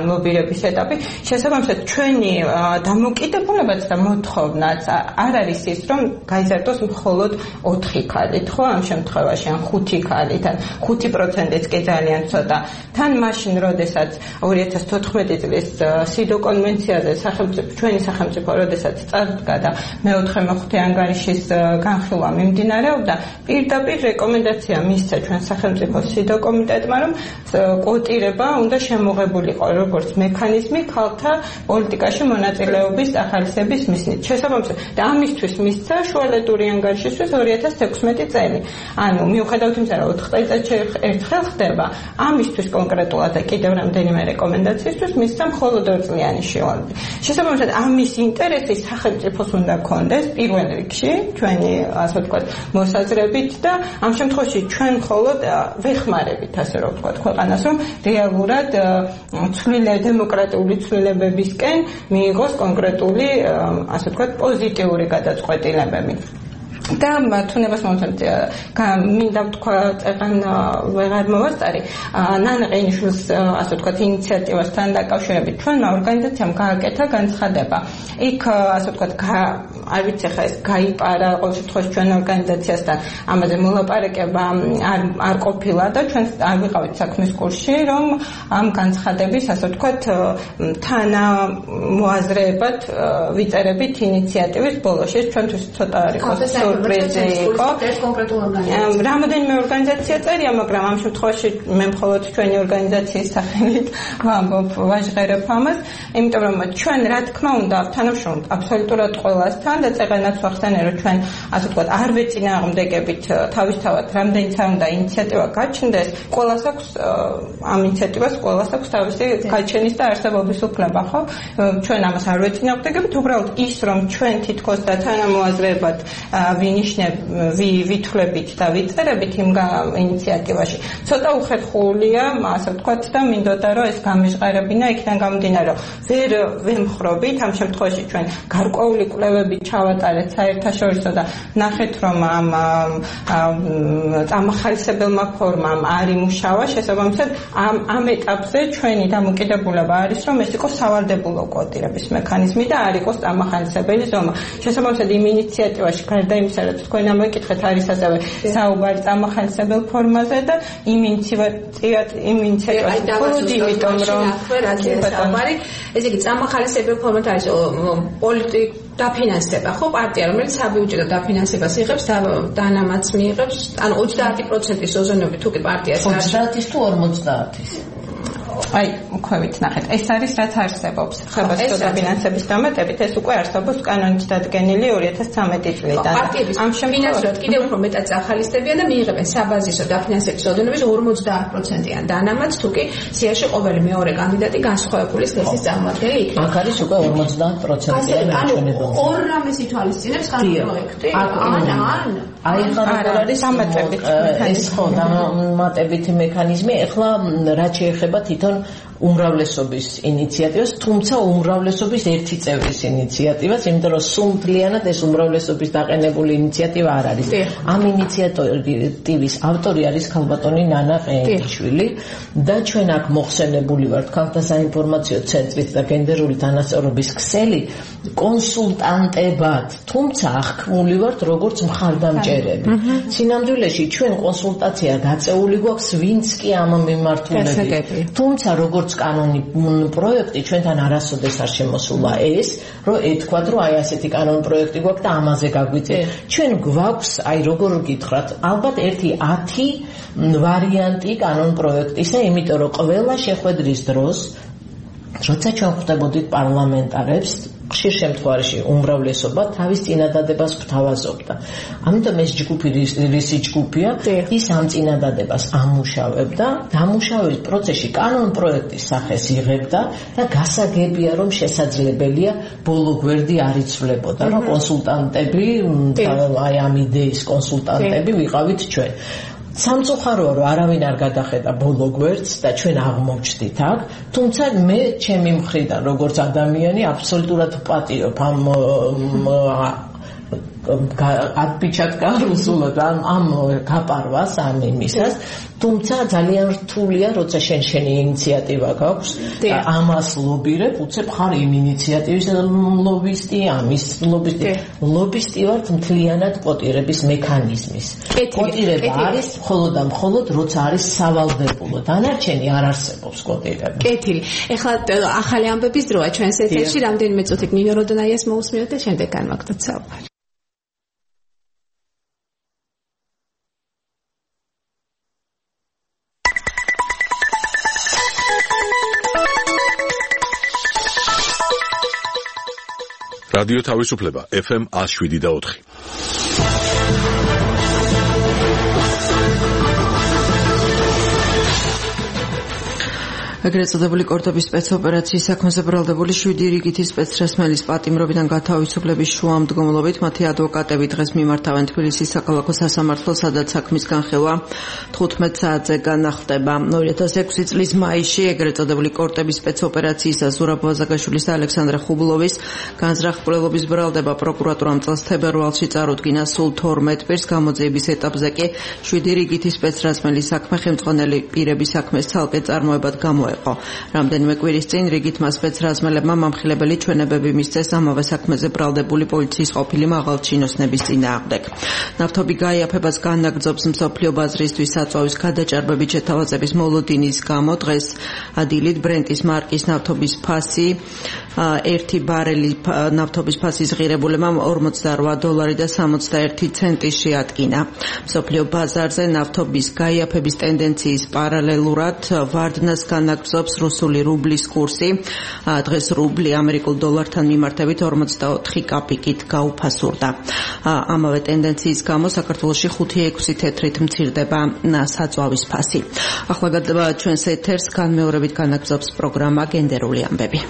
ლობირების ეტაპი. შესაბამისად, ჩვენი დამოკიდებულებაც და მოთხოვნაც არ არის ის, რომ გაიზარდოს მხოლოდ 4 ქალით, ხო, ამ შემთხვევაში ან 5 ქალით, ან 5%-იც კი ძალიან ცოტა. თან მაშინ, როდესაც 2014 წლის სიდო კონვენციაზე ჩვენი სახელმწიფო როდესაც წარდგა და მეოთხე მოხდე ანგარიშის განხილვა მიმდინარეობდა, პირდაპირ რეკომენდაცია მისცა ჩვენ სახელმწიფო სიდო კომიტეტმა, რომ კვოტირება უნდა შემოღებულიყო როგორც მექანიზმი ქალთა პოლიტიკაში მონაწილეობის ახალისების მიზნით. შესაბამისად, და ამისთვის მისცა შუალედური ანგარიშისთვის 2016 წელი. ანუ მიუხედავად იმისა, რომ 4 წელიწადში ერთხელ ხდება, ამისთვის კონკრეტულად და კიდევ რამდენიმე რეკომენდაციისთვის მისცა მხოლოდ 2 წლიანი შევარდი. შესაბამისად, ამის ინტერესი სახელმწიფოს უნდა ქონდეს პირველ რიგში, ჩვენი ასე ვთქვათ, მოსაზრებით და ამ შემთხვევაში ჩვენ მხოლოდ ვეხმარებით, ასე რომ ვთქვათ, ქვეყანას, რომ რეალურად დემოკრატიული ცვლილებებისკენ მიიღოს კონკრეტული, ასე ვთქვათ, პოზიტიური გადაწყვეტილებები. და თუნებას მომწონთ მინდა ვთქვა წეღან ვეღარ მოვასწარი ნანა ყენიშვილის ასე ვთქვათ ინიციატივასთან დაკავშირებით ჩვენმა ორგანიზაციამ გააკეთა განცხადება იქ ასე ვთქვათ არ ვიცი ხა ეს გაიპარა ყოველ შემთხვევაში ჩვენ ორგანიზაციასთან ამაზე მოლაპარაკება არ ყოფილა და ჩვენ არ ვიყავით საქმის კურსში რომ ამ განცხადების ასე ვთქვათ თანამოაზრეებად ვიწერებით ინიციატივის ბოლოში ჩვენთვის ცოტა არის სურპრიზი იყო რამოდენიმე ორგანიზაცია წერია მაგრამ ამ შემთხვევაში მე მხოლოდ ჩვენი ორგანიზაციის სახელით ვამბობ ვაჟღერებ ამას იმიტომ რომ ჩვენ რა თქმა უნდა თანამშრომლობთ აბსოლუტურად ყველასთან და წეღანაც ვახსენე რომ ჩვენ ასე ვთქვათ არ ვეწინააღმდეგებით თავისთავად რამდენიც არ უნდა ინიციატივა გაჩნდეს ყველას აქვს ამ ინიციატივას ყველას აქვს თავისი გაჩენის და არსებობის უფლება ხო ჩვენ ამას არ ვეწინააღმდეგებით უბრალოდ ის რომ ჩვენ თითქოს და თანამოაზრეებად ვითვლებით და ვიწერებით იმ ინიციატივაში ცოტა უხერხულია ასე ვთქვათ და მინდოდა რომ ეს გამეჟღერებინა იქიდან გამომდინარე რომ ვერ ვემხრობით ამ შემთხვევაში ჩვენ გარკვეული კვლევები ჩავატარეთ საერთაშორისო და ნახეთ რომ ამ წამახალისებელმა ფორმამ არ იმუშავა შესაბამისად ამ ეტაპზე ჩვენი დამოკიდებულება არის რომ ეს იყოს სავალდებულო კვოტირების მექანიზმი და არ იყოს წამახალისებელი ზომა შესაბამისად იმ ინიციატივაში გარდა იმისა რომ თქვენ ამეკითხეთ არის ასევე საუბარი წამახალისებელ ფორმაზე და იმ ინიციატივაში მხოლოდ იმიტომ რომ საუბარი ესე იგი წამახალისებელ ფორმად არის პოლიტიკ დაფინანსება ხო პარტია რომელიც საბიუჯეტო დაფინანსებას იღებს და დანამატს მიიღებს ანუ 30%-ის ოზონებით თუ კი პარტიას 30-ის თუ 50-ის აი უქვევით ნახეთ ეს არის რაც არსებობს ხებასო დაფინანსების დამატებით ეს უკვე არსებობს კანონით დადგენილი 2013 წლიდან ამ შემთხვევაში კიდევ უფრო მეტად ახალისდებიან და მიიღებენ საბაზისო დაფინანსების ოდენობის 50%-იან დანამატს თუ კი სიაში ყოველი მეორე კანდიდატი განსხვავებული სქესის წარმოადგენელი იქნება აქ არის უკვე 50%-იანი ანუ ორ რამეს ითვალისწინებს პროექტი აი ხარ არის დამატებით ეს ხო დამატებითი მექანიზმი ეხლა რაც შეეხება თვითონ უმრავლესობის ინიციატივას, თუმცა უმრავლესობის ერთი წევრის ინიციატივას, იმიტომ რომ სუმთლიანად ეს უმრავლესობის დაყენებული ინიციატივა არ არის. ამ ინიციატივის ავტორი არის ქალბატონი ნანა ყენიშვილი და ჩვენ აქ მოხსენებული ვართ ქალთა საინფორმაციო ცენტრით და გენდერული თანასწორობის ქსელი კონსულტანტებად, თუმცა აღქმული ვართ როგორც მხარდამჭერები. სინამდვილეში ჩვენ კონსულტაცია გაწეული გვაქვს ვინც კი ამ მიმართულებით. თუმცა როგორც კანონი პროექტი ჩვენთან არასოდეს არ შემოსულა ეს რომ ეთქვათ რომ აი ასეთი კანონ პროექტი გვაქვს და ამაზე გაგვიწევთ ჩვენ გვაქვს აი როგორ გითხრათ ალბათ ერთი 10 ვარიანტი კანონ პროექტისა იმიტომ რომ ყველა შეხვედრის დროს როცა ჩვენ ხვდებოდით პარლამენტარებს ხშირ შემთხვევაში უმრავლესობა თავის წინადადებას გვთავაზობდა. ამიტომ ეს ჯგუფი რისი ჯგუფია, ის ამ წინადადებას ამუშავებდა, დამუშავების პროცესში კანონ პროექტის სახეს იღებდა და გასაგებია რომ შესაძლებელია ბოლო გვერდი არ იცვლებოდა, რომ კონსულტანტები, აი ამ იდეის კონსულტანტები ვიყავით ჩვენ. სამწუხაროა რომ არავინ არ გადახედა ბოლო გვერდს და ჩვენ აღმოჩნდით აქ, თუმცა მე ჩემი მხრიდან როგორც ადამიანი აბსოლუტურად ვპატიობ ამ ატპიჩატკა რუსულად ამ გაპარვას ამ იმისას თუმცა ძალიან რთულია როცა შენი ინიციატივა გაქვს ამას ლობირებ უცებ ხარ იმ ინიციატივის ლობისტი ამის ლობისტი ვარ მთლიანად კვოტირების მექანიზმის კვოტირება არის მხოლოდ და მხოლოდ როცა არის სავალდებულო დანარჩენი არ არსებობს კვოტირება კეთილი ეხლა ახალი ამბების დროა ჩვენს ეთერში რამდენიმე წუთით ნინო როდონაიას მოусმინოთ და შემდეგ განვაგრძელოთ საუბარი რადიო თავისუფლება FM 107.4 ეგრეთ წოდებული კორტობის სპეცოპერაციის საქმეზე ბრალდებული 7 რიგითი სპეცრასმელის პატიმრობიდან გათავისუფლების შუამდგომლობით მათი ადვოკატები დღეს მიმართავენ თბილისის საქალაქო სასამართლოს, სადაც საქმის განხილვა 15 საათზე განახლდება. 2006 წლის მაისში ეგრეთ წოდებული კორტების სპეცოპერაციისა ზურაბ ვაზაგაშვილის და ალექსანდრე ხუბლოვის განზრახ-მკვლელობის ბრალდება პროკურატურამ წელს თებერვალში წარუდგინა სულ 12 პირს, გამოძიების ეტაპზე კი 7 რიგითი სპეცრასმელის საქმე ხელმძღვანელი პირების საქმეს ცალკე წარმოებად გამოეყო. რამდენიმე კვირის წინ რიგითმა სპეცრაზმელებმა მამხილებელი ჩვენებები მისცეს ამავე საქმეზე ბრალდებული პოლიციის ყოფილი მაღალჩინოსნების წინააღმდეგ. ნავთობი გაიაფებას განაგრძობს მსოფლიო ბაზრისთვის საწვავის გადაჭარბებით შეთავაზების მოლოდინის გამო დღეს დილით ბრენტის მარკის ნავთობის ფასი 1 ბარელი ნავთობის ფასის ღირებულებამ $48 და 61 ცენტი შეადგინა. მსოფლიო ბაზარზე ნავთობის გაიაფების ტენდენციის პარალელურად ვარდნას განაგრძობს რუსული რუბლის კურსი. დღეს რუბლი ამერიკულ დოლართან მიმართებით 44 კაპიკით გაუფასურდა. ამავე ტენდენციის გამო საქართველოში 5-6 თეთრით მცირდება საწვავის ფასი. ახლა ჩვენს ეთერს განმეორებით განაგრძობს პროგრამა გენდერული ამბები.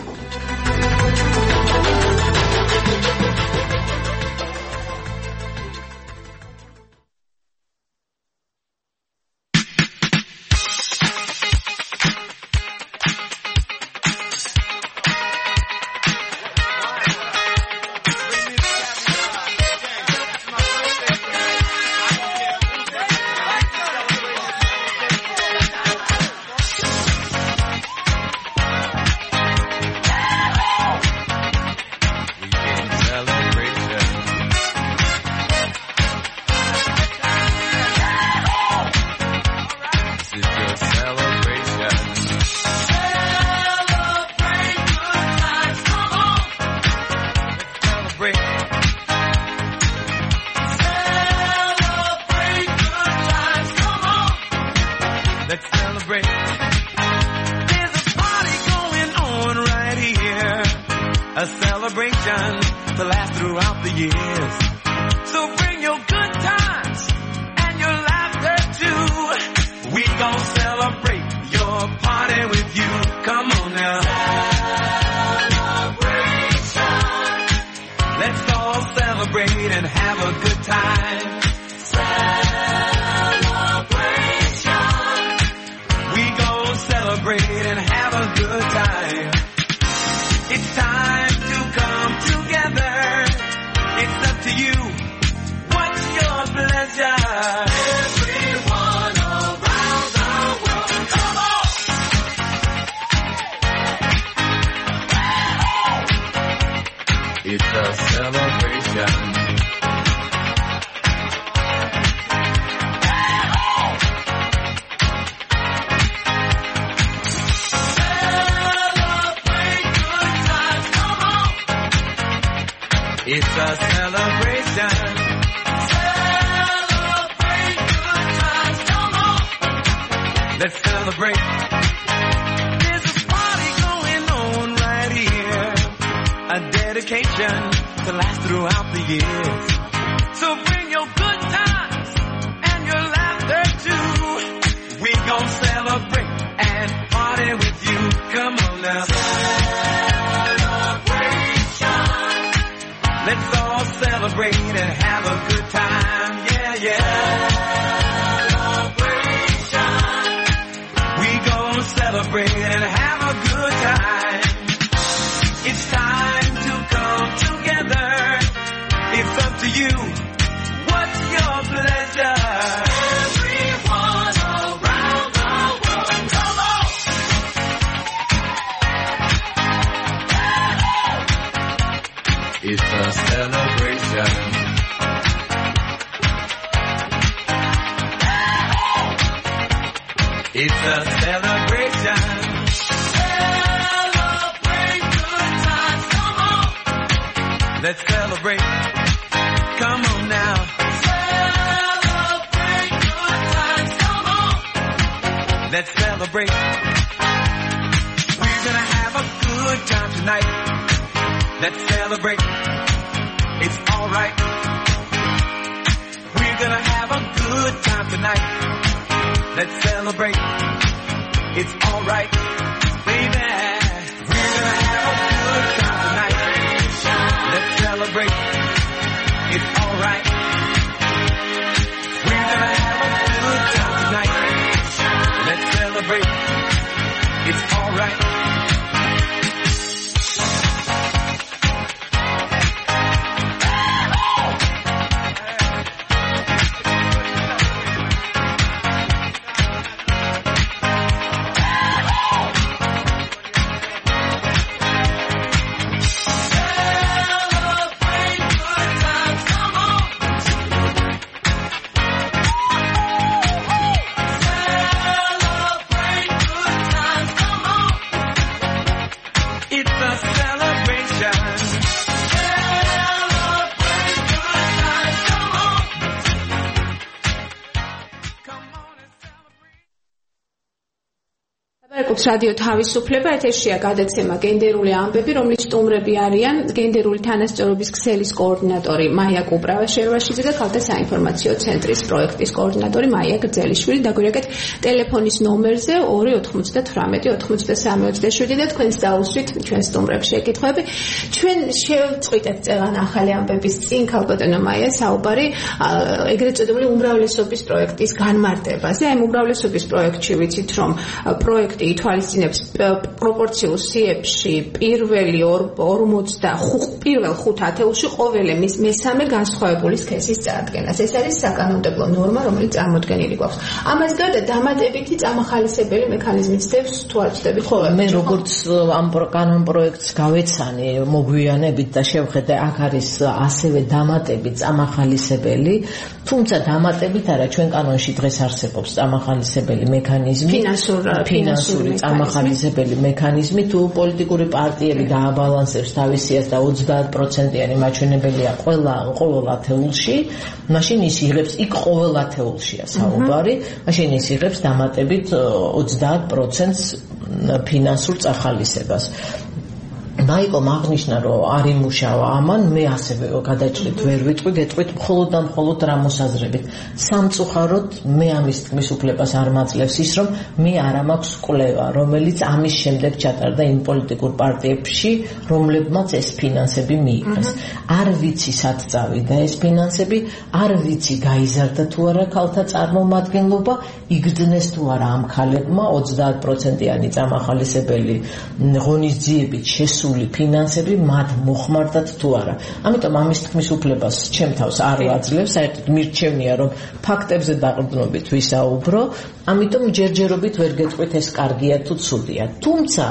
It's time to come together. It's up to you. What's your pleasure? Everyone around the world, come on. It's a celebration. It's a celebration. Celebrate good times, come on. Let's celebrate. Come on now. Celebrate good times, come on. Let's celebrate. We're gonna have a good time tonight. Let's celebrate. It's alright. We're gonna have a good time tonight. Let's celebrate. It's alright, baby. We're gonna have a good time tonight. Let's celebrate. It's alright. We're gonna have a good time tonight. Let's celebrate. It's alright. რადიო თავისუფლება ეთერშია გადაცემა გენდერული ამბები, რომლის სტუმრები არიან გენდერული თანასწორობის ქსელის კოორდინატორი მაია კუპრავა-შერვაშიძე და ქალთა საინფორმაციო ცენტრის პროექტის კოორდინატორი მაია გრძელიშვილი. დაგვირეკეთ ტელეფონის ნომერზე 298-93-27 და თქვენს დაუსვით ჩვენ სტუმრებს შეკითხვები. ჩვენ შევწყვიტეთ წელან ახალი ამბების წინ ქალბატონო მაია საუბარი ეგრეთ წოდებული უმრავლესობის პროექტის განმარტებაზე. აი უმრავლესობის პროექტში ვიცით რომ პროექტი ითვალისწინებს პროპორციულ სიებში პირველ 5 ათეულში ყოველი მესამე განსხვავებული სქესის წარდგენას. ეს არის საკანონმდებლო ნორმა, რომელიც წარმოდგენილი გვაქვს. ამას გარდა დამატებითი წამახალისებელი მექანიზმიც დევს თუ არ ვწდებით. ხო, მე როგორც ამ კანონ პროექტს გავეცანი მოგვიანებით და შევხედე, აქ არის ასევე დამატებით წამახალისებელი, თუმცა დამატებით არა, ჩვენ კანონში დღეს არსებობს წამახალისებელი მექანიზმი, ფინანსური წამახალისებელი მექანიზმი, თუ პოლიტიკური პარტიები დააბალანსებს თავის სიას და 30%-იანი მაჩვენებელია ყოველ ათეულში, მაშინ ის იღებს, იქ ყოველ ათეულშია საუბარი, მაშინ ის იღებს დამატებით 30%-ს ფინანსურ წახალისებას. მაიკომ აღნიშნა, რომ არ იმუშავა ამან, მე ასევე გადაჭრით ვერ ვიტყვი, გეტყვით მხოლოდ და მხოლოდ რა მოსაზრებით. სამწუხაროდ მე ამის თქმის უფლებას არ მაძლევს ის, რომ მე არ მაქვს კვლევა, რომელიც ამის შემდეგ ჩატარდა იმ პოლიტიკურ პარტიებში, რომლებმაც ეს ფინანსები მიიღეს. არ ვიცი სად წავიდა ეს ფინანსები, არ ვიცი გაიზარდა თუ არა ქალთა წარმომადგენლობა, იგრძნეს თუ არა ამ ქალებმა 30%-იანი წამახალისებელი ღონისძიებით შესული ფინანსები მათ მოხმარდათ თუ არა. ამიტომ ამის თქმის უფლებას ჩემ თავს არ ვაძლევს, საერთოდ მირჩევნია რომ ფაქტებზე დაყრდნობით ვისაუბრო, ამიტომ ჯერჯერობით ვერ გეტყვით ეს კარგია თუ ცუდია. თუმცა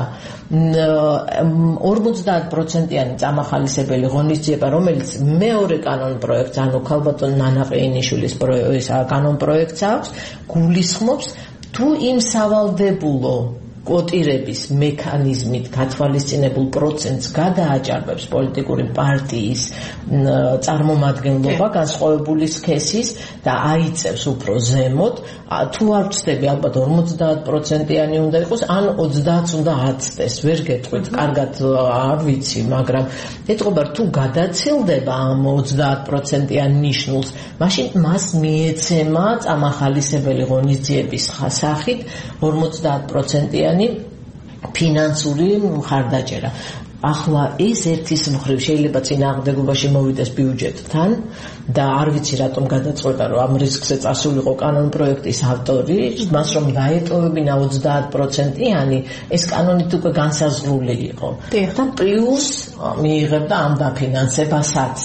50%-იანი წამახალისებელი ღონისძიება, რომელიც მეორე კანონ პროექტს, ანუ ქალბატონ ნანა ყეინიშვილის კანონ პროექტს აქვს, გულისხმობს თუ იმ სავალდებულო კოტირების მექანიზმით გათვალისწინებულ პროცენტს გადააჭარბებს პოლიტიკური პარტიის წარმომადგენლობა განსხვავებული სქესის და აიწევს უფრო ზემოთ, თუ არ ვწდები ალბათ 50%-იანი უნდა იყოს, ან 30-ს უნდა აცდეს, ვერ გეტყვით, კარგად არ ვიცი, მაგრამ ეტყობა თუ გადაცილდება ამ 30%-იან ნიშნულს, მაშინ მას მიეცემა წამახალისებელი ღონისძიების სახით 50%-იანი ფინანსური მხარდაჭერა. ახლა ეს ერთის მხრივ შეიძლება წინააღმდეგობაში მოვიდეს ბიუჯეტთან და არ ვიცი რატომ გადაწყვეტა რომ ამ რისკზე წასულიყო კანონ პროექტის ავტორი, მას რომ დაეტოვებინა 30%-იანი, ეს კანონით უკვე განსაზღვრული იყო. და პლუს მიიღებდა ამ დაფინანსებასაც.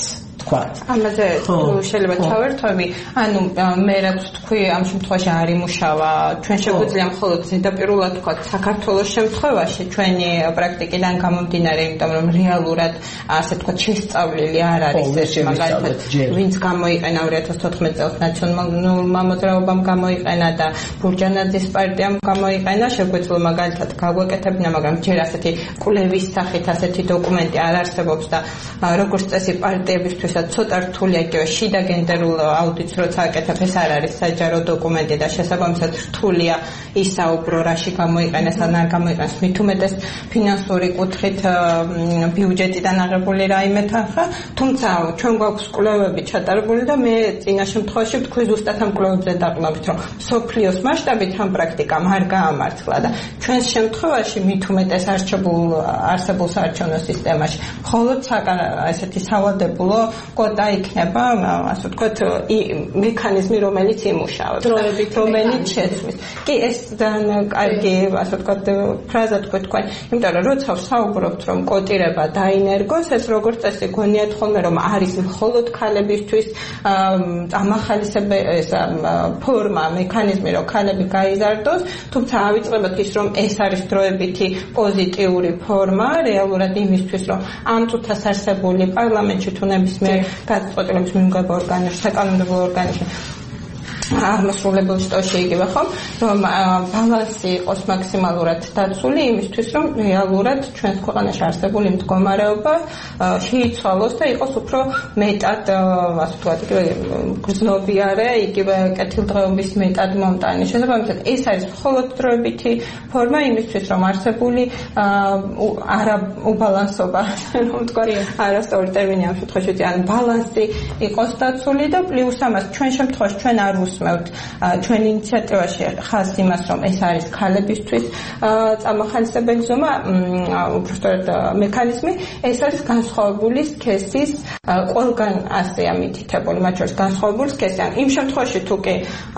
თქვათ. ამაზე შეიძლება ჩავერთვები. ანუ მე რაც თქვი, ამ შემთხვევაში არ იმუშავა. ჩვენ შეგვიძლია მხოლოდ ზედაპირულად თქვათ საქართველოს შემთხვევაში ჩვენი პრაქტიკიდან გამომდინარე, იმიტომ რომ რეალურად ასე თქვათ შესწავლილი არ არის ეს მაგალითად ვინც გამოიყენა 2014 წელს ნაციონალურმა მოძრაობამ გამოიყენა და ბურჯანაძის პარტიამ გამოიყენა, შეგვეძლო მაგალითად გაგვეკეთებინა, მაგრამ ჯერ ასეთი კვლევის სახით ასეთი დოკუმენტი არ არსებობს და როგორც წესი პარტიებისთვისაც ცოტა რთულია იგივე შიდა გენდერულ აუდიტს როცა აკეთებ, ეს არ არის საჯარო დოკუმენტი და შესაბამისად რთულია ისაუბრო რაში გამოიყენეს ან არ გამოიყენეს, მით უმეტეს ფინანსური კუთხით ბიუჯეტიდან აღებული რაიმე თანხა, თუმცა ჩვენ გვაქვს კვლევები ჩატარებული და მე წინა შემთხვევაში თქვი ზუსტად ამ კვლევებზე დაყნობით, რომ სოფლიოს მასშტაბით ამ პრაქტიკამ არ გაამართლა და ჩვენს შემთხვევაში მით უმეტეს არსებულ საარჩევნო სისტემაში მხოლოდ ესეთი სავალდებულო კვოტა იქნება, ასე ვთქვათ, მექანიზმი, რომელიც იმუშავებს, რომელიც შეცვლის. კი, ეს ძალიან კარგი, ასე ვთქვათ, ფრაზა თქვენ, იმიტომ რომ როცა ვსაუბრობთ, რომ კოტირება დაინერგოს, ეს როგორც წესი გონიათ ხოლმე, რომ არის მხოლოდ ქალებისთვის ამახალისებელი ფორმა, მექანიზმი, რომ ქალები გაიზარდოს, თუმცა ავიწყებოთ ის, რომ ეს არის დროებითი პოზიტიური ფორმა, რეალურად იმისთვის, რომ ამ წუთას არსებული პარლამენტში თუ ნებისმიერ გადაწყვეტილების მიმგებო ორგანოში, საკანონმდებლო ორგანოში აღმასრულებელ შტოში იგივე ხომ, რომ ბალანსი იყოს მაქსიმალურად დაცული იმისთვის, რომ რეალურად ჩვენს ქვეყანაში არსებული მდგომარეობა შეიცვალოს და იყოს უფრო მეტად, ასე ვთქვათ, იგივე გრძნობიარე, იგივე კეთილდღეობის მეტად მომტანი. შესაბამისად, ეს არის მხოლოდ დროებითი ფორმა იმისთვის, რომ არსებული არაუბალანსობა, რომ ვთქვათ, არასწორი ტერმინი ამ შემთხვევაში, ან ბალანსი იყოს დაცული და პლუს ამას ჩვენ შემთხვევაში ჩვენ არ უსმევთ ჩვენ ინიციატივაში ხაზს იმას, რომ ეს არის ქალებისთვის წამახალისებელი ზომა, უბრალოდ მექანიზმი, ეს არის განსხვავებული სქესის ყველგან ასეა მითითებული, მათ შორის განსხვავებული სქესი. იმ შემთხვევაში თუ კი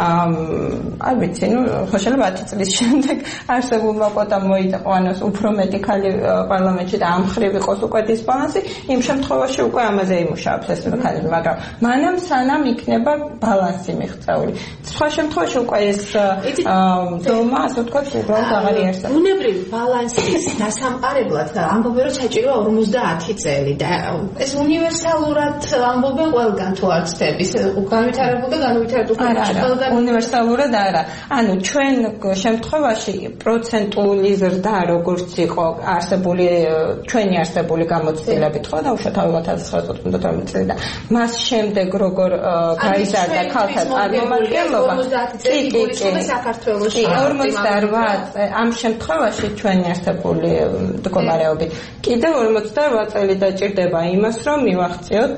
არ ვიცი, ხო შეიძლება 10 წლის შემდეგ არსებულმა კვოტამ მოიტყვანოს უფრო მეტი ქალი პარლამენტში და ამ მხრივ იყოს უკვე დისბალანსი, იმ შემთხვევაში უკვე ამაზე იმუშავებს ეს მექანიზმი, მაგრამ მანამ სანამ იქნება ბალანსი მიღწეული. სხვა შემთხვევაში უკვე ეს ზომა, ასე ვთქვათ, უბრალოდ აღარ იარსებობს. ბუნებრივი ბალანსის დასამყარებლად ამბობენ, რომ საჭიროა 50 წელი და ეს უნივერსალურად ამბობენ ყველგან თუ არ ცდების, განვითარებულ და განვითარებულ ქვეყნებში. უნივერსალურად არა. ანუ ჩვენ შემთხვევაში პროცენტული ზრდა როგორც იყო არსებული ჩვენი არსებული გამოცდილებით ხო და უშუალოდ 1990 წლიდან მას შემდეგ როგორ გაიზარდა ქალთა წარმომადგენლობა, საქართველოში 48 ამ შემთხვევაში ჩვენი არსებული მდგომარეობით კიდევ 48 წელი დაჭირდება იმას, რომ მივახციოთ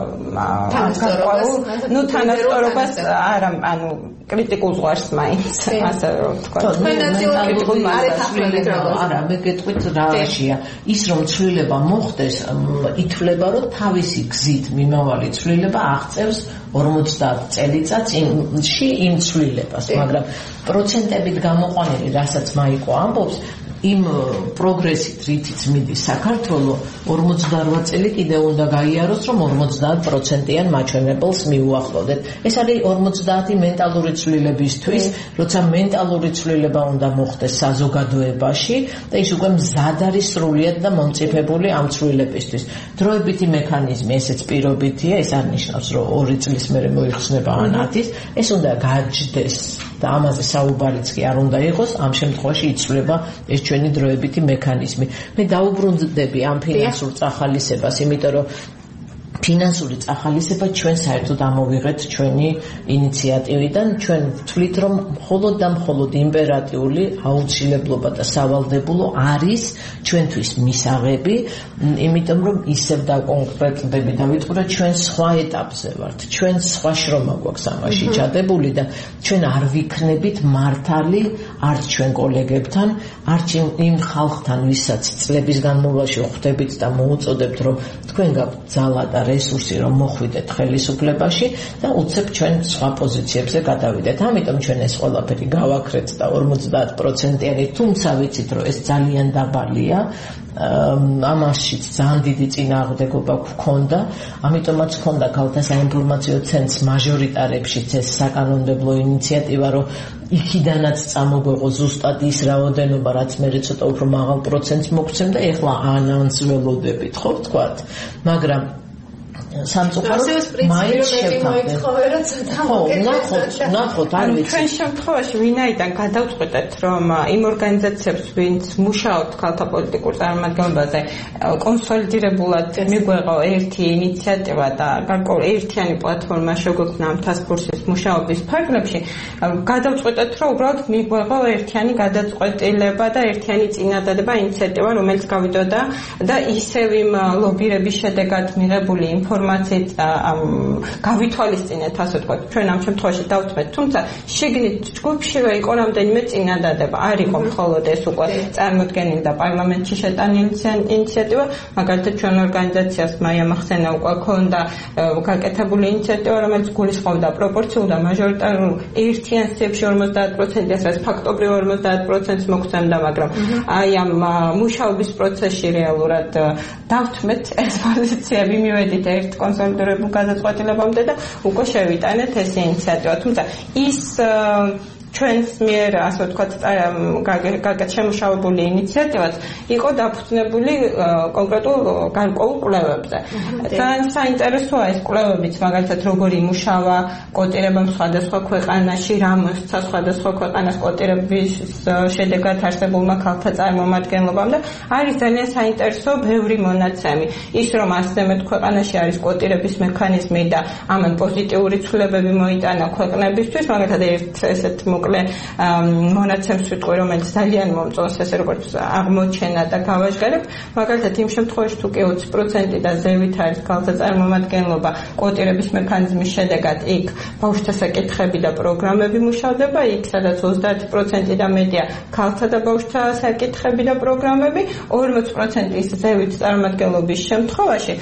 თანასწორობას არა, ანუ კრიტიკულ ზღვარს მაინც, ასე ვთქვათ. არა, მე გეტყვით რაშია. ის რომ ცვლილება მოხდეს, ითვლება, რომ თავისი გზით მიმავალი ცვლილება აღწევს 50 წელიწადში იმ ცვლილებას, მაგრამ პროცენტებით გამოყვანილი, რასაც მაიკო ამბობს, იმ პროგრესით, რითიც მიდის საქართველო, 48 წელი კიდევ უნდა გაიაროს, რომ 50%-იან მაჩვენებელს მიუახლოვდეთ. ეს არის 50 მენტალური ცვლილებისთვის, როცა მენტალური ცვლილება უნდა მოხდეს საზოგადოებაში და ის უკვე მზად არის სრულიად და მომწიფებული ამ ცვლილებისთვის. დროებითი მექანიზმი, ესეც პირობითია, ეს არ ნიშნავს, რომ 2 წლის მერე მოიხსნება ან 10-ის, ეს უნდა გაჯდეს და ამაზე საუბარიც კი არ უნდა იყოს, ამ შემთხვევაში იცვლება ეს ჩვენი დროებითი მექანიზმი. მე დაუბრუნდები ამ ფინანსურ წახალისებას, იმიტომ რომ ფინანსური წახალისება ჩვენ საერთოდ ამოვიღეთ ჩვენი ინიციატივიდან. ჩვენ ვთვლით, რომ მხოლოდ და მხოლოდ იმპერატიული აუცილებლობა და სავალდებულო არის ჩვენთვის მისაღები, იმიტომ რომ ისევ დაკონკრეტდები და ვიტყვი, რომ ჩვენ სხვა ეტაპზე ვართ. ჩვენ სხვა შრომა გვაქვს ამაში ჩადებული და ჩვენ არ ვიქნებით მართალი არც ჩვენ კოლეგებთან, არც იმ ხალხთან, ვისაც წლების განმავლობაში ხვდებით და მოუწოდებთ, რომ თქვენ გაქვთ ძალა და რესურსი რომ მოხვიდეთ ხელისუფლებაში და უცებ ჩვენ სხვა პოზიციებზე გადავიდეთ. ამიტომ ჩვენ ეს ყველაფერი გავაქრეთ და 50%-იანი, თუმცა ვიცით რომ ეს ძალიან დაბალია. ამაშიც ძალიან დიდი წინააღმდეგობა გვქონდა, ამიტომაც ჰქონდა ქალთა საინფორმაციო ცენტრს მაჟორიტარებშიც ეს საკანონმდებლო ინიციატივა, რომ იქიდანაც წამოგვეყო ზუსტად ის რაოდენობა, რაც მე ცოტა უფრო მაღალ პროცენტს მოგცემ და ეხლა ანონს ველოდებით, ხო ვთქვათ, მაგრამ სამწუხაროდ მაინც შევთავაზეთ. ხო, ნახოთ, არ ვიცი. ჩვენ შემთხვევაში ვინაიდან გადავწყვეტეთ, რომ იმ ორგანიზაციებს, ვინც მუშაობთ ქალთა პოლიტიკურ წარმომადგენლობაზე, კონსოლიდირებულად მიგვეღო ერთი ინიციატივა და გარკვეული ერთიანი პლატფორმა შეგვექმნა ამ task-force-ის მუშაობის ფარგლებში, გადავწყვეტეთ, რომ უბრალოდ მიგვეღო ერთიანი გადაწყვეტილება და ერთიანი წინადადება ინიციატივა, რომელიც გავიდოდა და ისევ იმ ლობირების შედეგად მიღებული ინფორმაციით გავითვალისწინეთ, ასე ვთქვათ, ჩვენ ამ შემთხვევაში დავწყვეტ, თუმცა შიგნით ჯგუფშივე იყო რამდენიმე წინადადება, არ იყო მხოლოდ ეს უკვე წარმოდგენილი და პარლამენტში შეტანილი ინიციატივა, მაგალითად ჩვენ ორგანიზაციას მაია მახსენა უკვე ქონდა გაკეთებული ინიციატივა, რომელიც გულისხმობდა პროპორციულ და მაჟორიტარულ ერთიან სიებში 50%-ს, რაც ფაქტობრივ 50%-ს მოგცემდა, მაგრამ აი ამ მუშაობის პროცესში რეალურად დავთმეთ ეს პოზიციები, მივედით ერთ კონსოლიდირებულ გადაწყვეტილებამდე და უკვე შევიტანეთ ეს ინიციატივა. თუმცა ის ჩვენს მიერ, ასე ვთქვათ, შემუშავებული ინიციატივაც იყო დაფუძნებული კონკრეტულ გარკვეულ კვლევებზე. ძალიან საინტერესოა ეს კვლევებიც, მაგალითად, როგორი იმუშავა კოტირებამ სხვადასხვა ქვეყანაში, რა მოსცა სხვადასხვა ქვეყანას კოტირების შედეგად არსებულმა ქალთა წარმომადგენლობამ და არის ძალიან საინტერესო ბევრი მონაცემი. ის რომ ასე მეტ ქვეყანაში არის კოტირების მექანიზმი და ამან პოზიტიური ცვლილებები მოიტანა ქვეყნებისთვის, მაგალითად, ესეთ მოკლე მონაცემს ვიტყვი, რომელიც ძალიან მომწონს, ესე როგორც აღმოჩენა და გავაჟღერებ, მაგალითად იმ შემთხვევაში თუ კი 20% და ზევით არის ქალთა წარმომადგენლობა კოტირების მექანიზმის შედეგად, იქ ბავშვთა საკითხები და პროგრამები მუშავდება, იქ სადაც 30% და მეტია ქალთა და ბავშვთა საკითხები და პროგრამები, 40% ის ზევით წარმომადგენლობის შემთხვევაში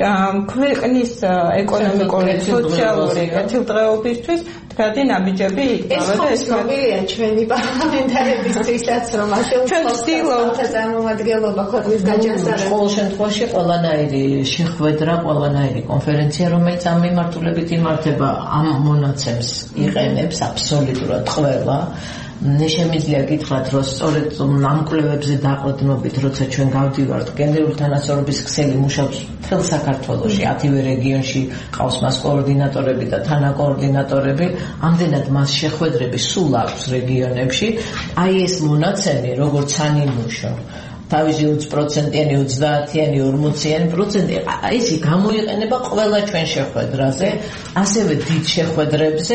ქვეყნის ეკონომიკური, სოციალური კეთილდღეობისთვის მდგრადი ნაბიჯები იკავება და ეს ცნობილია ჩვენი პარლამენტარებისთვისაც, რომ ასე უცხოელთა წარმომადგენლობა ქვეყნის გაჯანსაღებას. ყოველ შემთხვევაში ყველანაირი შეხვედრა, ყველანაირი კონფერენცია, რომელიც ამ მიმართულებით იმართება, ამ მონაცემს იყენებს აბსოლუტურად ყველა. Შემიძლია გითხრათ, რომ სწორედ ამ კვლევებზე დაყრდნობით, როცა ჩვენ გავდივართ, გენდერული თანასწორობის ქსელი მუშაობს მთელ საქართველოში, 10-ვე რეგიონში ყავს მას კოორდინატორები და თანაკოორდინატორები, ამდენად მას შეხვედრები სულ აქვს რეგიონებში. აი ეს მონაცემი, როგორც სანიმუშო, თავისი 20%-იანი, 30-იანი, 40%-იანი, ისი გამოიყენება ყველა ჩვენ შეხვედრაზე, ასევე დიდ შეხვედრებზე,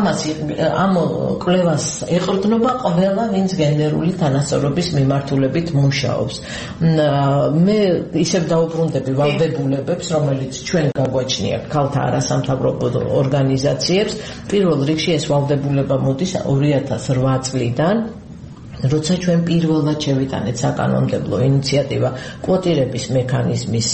ამ კვლევას ეყრდნობა ყველა, ვინც გენდერული თანასწორობის მიმართულებით მუშაობს. მე ისევ დაუბრუნდები ვალდებულებებს, რომელიც ჩვენ გაგვაჩნია ქალთა არასამთავრობო ორგანიზაციებს. პირველ რიგში ეს ვალდებულება მოდის 2008 წლიდან, როცა ჩვენ პირველად შევიტანეთ საკანონმდებლო ინიციატივა კვოტირების მექანიზმის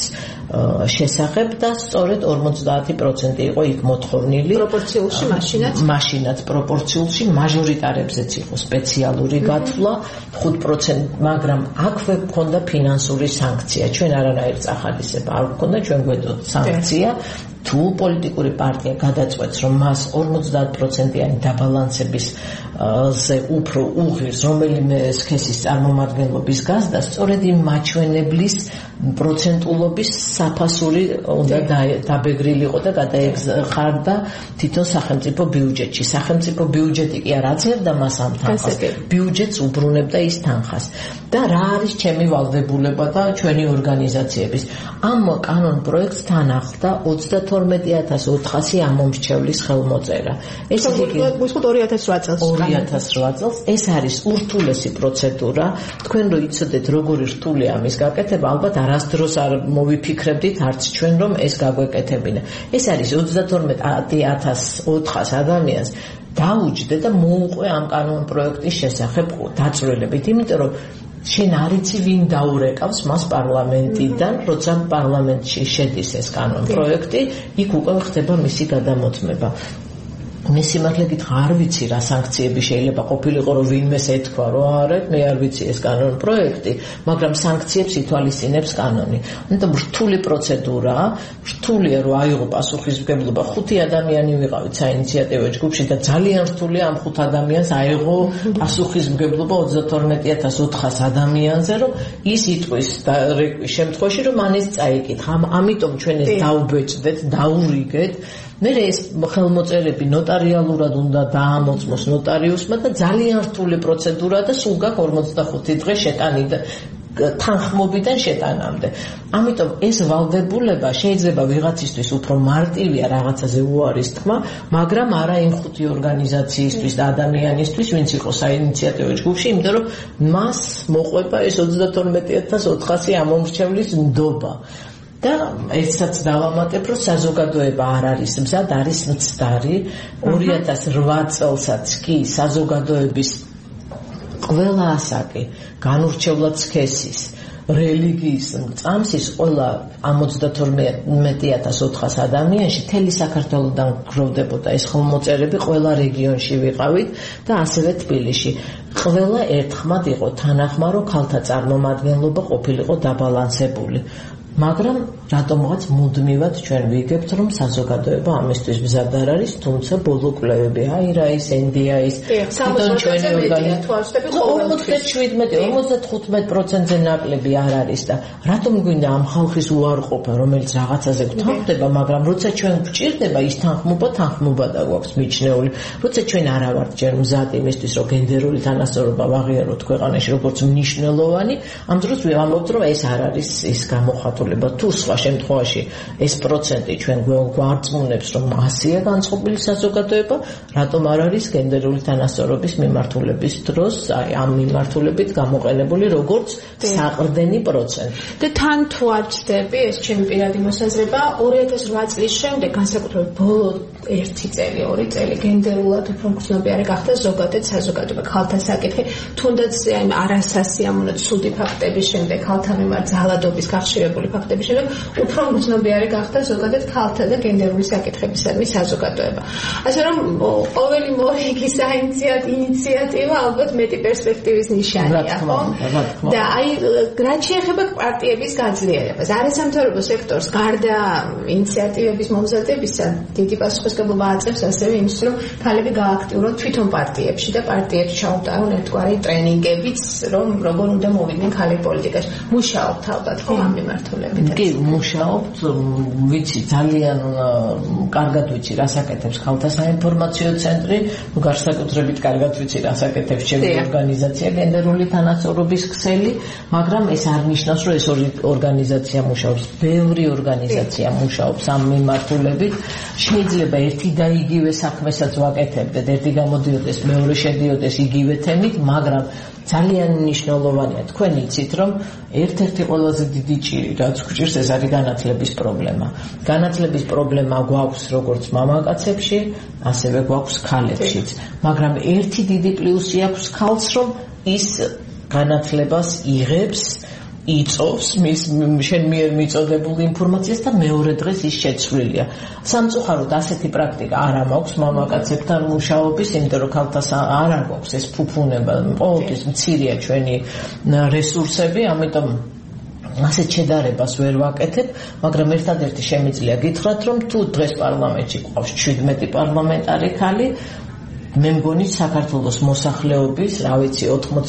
შესახებ და სწორედ 50% იყო იქ მოთხოვნილი პროპორციულში მაშინაც პროპორციულში მაჟორიტარებზეც იყო სპეციალური გათვლა 5%, მაგრამ აქვე გქონდა ფინანსური სანქცია. ჩვენ არანაირ წახალისება არ გქონდა, ჩვენ გვედოთ სანქცია. თუ პოლიტიკური პარტია გადაწყვეტს, რომ მას 50%-იანი დაბალანსების ზე უფრო უღირს რომელიმე სქესის წარმომადგენლობის გაზრდა, სწორედ იმ მაჩვენებლის პროცენტულობის საფასური უნდა დაბეგრილიყო და გადაეხარდა თითო სახელმწიფო ბიუჯეტში. სახელმწიფო ბიუჯეტი კი არ აძლევდა მას ამ თანხას, ბიუჯეტს უბრუნებდა ის თანხას. და რა არის ჩემი ვალდებულება და ჩვენი ორგანიზაციების? ამ კანონ პროექტს თან ახლდა 22,400 ამომრჩევლის ხელმოწერა. ეს იგი 2008 წელს. ეს არის ურთულესი პროცედურა. თქვენ რო იცოდეთ როგორი რთულია ამის გაკეთება, ალბათ არასდროს არ მოვიფიქრებდით არც ჩვენ რომ ეს გაგვეკეთებინა. ეს არის 32,400 ადამიანს დაუჯდა და მოუყვე ამ კანონ პროექტის შესახებ დაწვრილებით, იმიტომ რომ შენ არ იცი ვინ დაურეკავს მას პარლამენტიდან, როცა პარლამენტში შედის ეს კანონპროექტი, იქ უკვე ხდება მისი გადამოწმება. მე სიმართლე გითხრა არ ვიცი რა სანქციები შეიძლება ყოფილიყო რომ ვინმეს ეთქვა რომ არა მე არ ვიცი ეს კანონპროექტი, მაგრამ სანქციებს ითვალისწინებს კანონი. ამიტომ რთული პროცედურაა, რთულია რომ აიღო პასუხისმგებლობა 5 ადამიანი ვიყავით საინიციატივო ჯგუფში და ძალიან რთულია ამ 5 ადამიანს აიღო პასუხისმგებლობა 32400 ადამიანზე, რომ ის იტყვის და რეკვის შემთხვევაში რომ მან ეს წაიკითხა. ამიტომ ჩვენ ეს დაუბეჭდეთ, დაურიგეთ. მე ეს ხელმოწერები ნოტარიალურად უნდა დაამოწმოს ნოტარიუსმა და ძალიან რთული პროცედურაა და სულ გაქვს 45 დღე შეტანილი თანხმობიდან შეტანამდე. ამიტომ ეს ვალდებულება შეიძლება ვიღაცისთვის უფრო მარტივია რაღაცაზე უარის თქმა, მაგრამ არა იმ 5 ორგანიზაციისთვის და ადამიანისთვის, ვინც იყო საინიციატივო ჯგუფში, იმიტომ რომ მას მოყვება ეს 32400 ამომრჩევლის ნდობა. და ერთსაც დავამატებ, რომ საზოგადოება არ არის მზად, არის მცდარი. 2008 წელსაც კი საზოგადოების ყველა ასაკი განურჩევლად სქესის რელიგიის წამსის ყველა ამ 32400 ადამიანში მთელი საქართველოდან გროვდებოდა ეს ხელმოწერები, ყველა რეგიონში ვიყავით და ასევე თბილისში. ყველა ერთხმად იყო თანახმა, რომ ქალთა წარმომადგენლობა ყოფილიყო დაბალანსებული. მაგრამ რატომღაც მუდმივად ჩვენ ვიგებთ, რომ საზოგადოება ამისთვის მზად არ არის, თუმცა ბოლო კვლევები აირაის, NDI-ის, თვითონ ჩვენი ორგანიზაცია 55%-ზე ნაკლები არ არის და რატომ გვინდა ამ ხალხის უარყოფა, რომელიც რაღაცაზე გვთანხმდება, მაგრამ როცა ჩვენ გვჭირდება ის თანხმობა და გვაქვს მიჩნეული, როცა ჩვენ არა ვართ ჯერ მზად იმისთვის, რომ გენდერული თანასწორობა ვაღიაროთ ქვეყანაში როგორც მნიშვნელოვანი, ამ დროს ვამბობთ, რომ ეს არ არის ის გამოხატულება. თუ სხვა შემთხვევაში ეს პროცენტი ჩვენ გვარწმუნებს, რომ ასია განწყობილი საზოგადოება, რატომ არ არის გენდერული თანასწორობის მიმართულების დროს, აი ამ მიმართულებით გამოყენებული როგორც საყრდენი პროცენტი. და თან თუ არ ჩდები, ეს ჩემი პირადი მოსაზრება, 2008 წლის შემდეგ, განსაკუთრებით ბოლო 1 წელი, 2 წელი გენდერულად უფრო მგრძნობიარე გახდა ზოგადად საზოგადოება, ქალთა საკითხი, თუნდაც აი არასასიამოვნო ცუდი ფაქტების შემდეგ, ქალთა მიმართ ძალადობის გახშირებული ფაქტების შემდეგ უფრო მგრძნობიარე გახდა ზოგადად ქალთა და გენდერული საკითხებისადმი საზოგადოება. ასე რომ ყოველი მორიგი ინიციატივა ალბათ მეტი პერსპექტივის ნიშანია, ხო? და აი რაც შეეხება პარტიების გაძლიერებას, არასამთავრობო სექტორს გარდა ინიციატივების მომზადებისა, დიდი პასუხისმგებლობა აწევს ასევე იმის, რომ ქალები გააქტიურონ თვითონ პარტიებში და პარტიებში ჩაუტარონ ერთგვარი ტრენინგებიც, რომ როგორ უნდა მოვიდნენ ქალები პოლიტიკაში. მუშაობთ ალბათ ხო ამ მიმართულებით? კი, მუშაობთ, ვიცი, ძალიან კარგად ვიცი, რას აკეთებს ქალთა საინფორმაციო ცენტრი, განსაკუთრებით კარგად ვიცი, რას აკეთებს ჩემი ორგანიზაცია გენდერული თანასწორობის ქსელი, მაგრამ ეს არ ნიშნავს, რომ ეს ორგანიზაცია მუშაობს. ბევრი ორგანიზაცია მუშაობს ამ მიმართულებით. შეიძლება ერთი და იგივე საქმესაც ვაკეთებდეთ, ერთი გამოდიოდეს, მეორე შედიოდეს იგივე თემით, მაგრამ ძალიან მნიშვნელოვანია. თქვენ იცით, რომ ერთ-ერთი ყველაზე დიდი ჭირი, რაც გვჭირს, ეს არის განათლების პრობლემა. განათლების პრობლემა გვაქვს როგორც მამაკაცებში, ასევე გვაქვს ქალებშიც. მაგრამ ერთი დიდი პლუსი აქვს ქალს, რომ ის განათლებას იღებს, იწოვს შენ მიერ მიწოდებულ ინფორმაციას და მეორე დღეს ის შეცვლილია. სამწუხაროდ ასეთი პრაქტიკა არ მაქვს მამაკაცებთან მუშაობის, იმიტომ რომ ქალთა არ გვაქვს ეს ფუფუნება, ყოველთვის მცირეა ჩვენი რესურსები, ამიტომ ასეთ შედარებას ვერ ვაკეთებ, მაგრამ ერთადერთი შემიძლია გითხრათ, რომ თუ დღეს პარლამენტში გვყავს 17 პარლამენტარი ქალი, მე მგონი საქართველოს მოსახლეობის, რა ვიცი,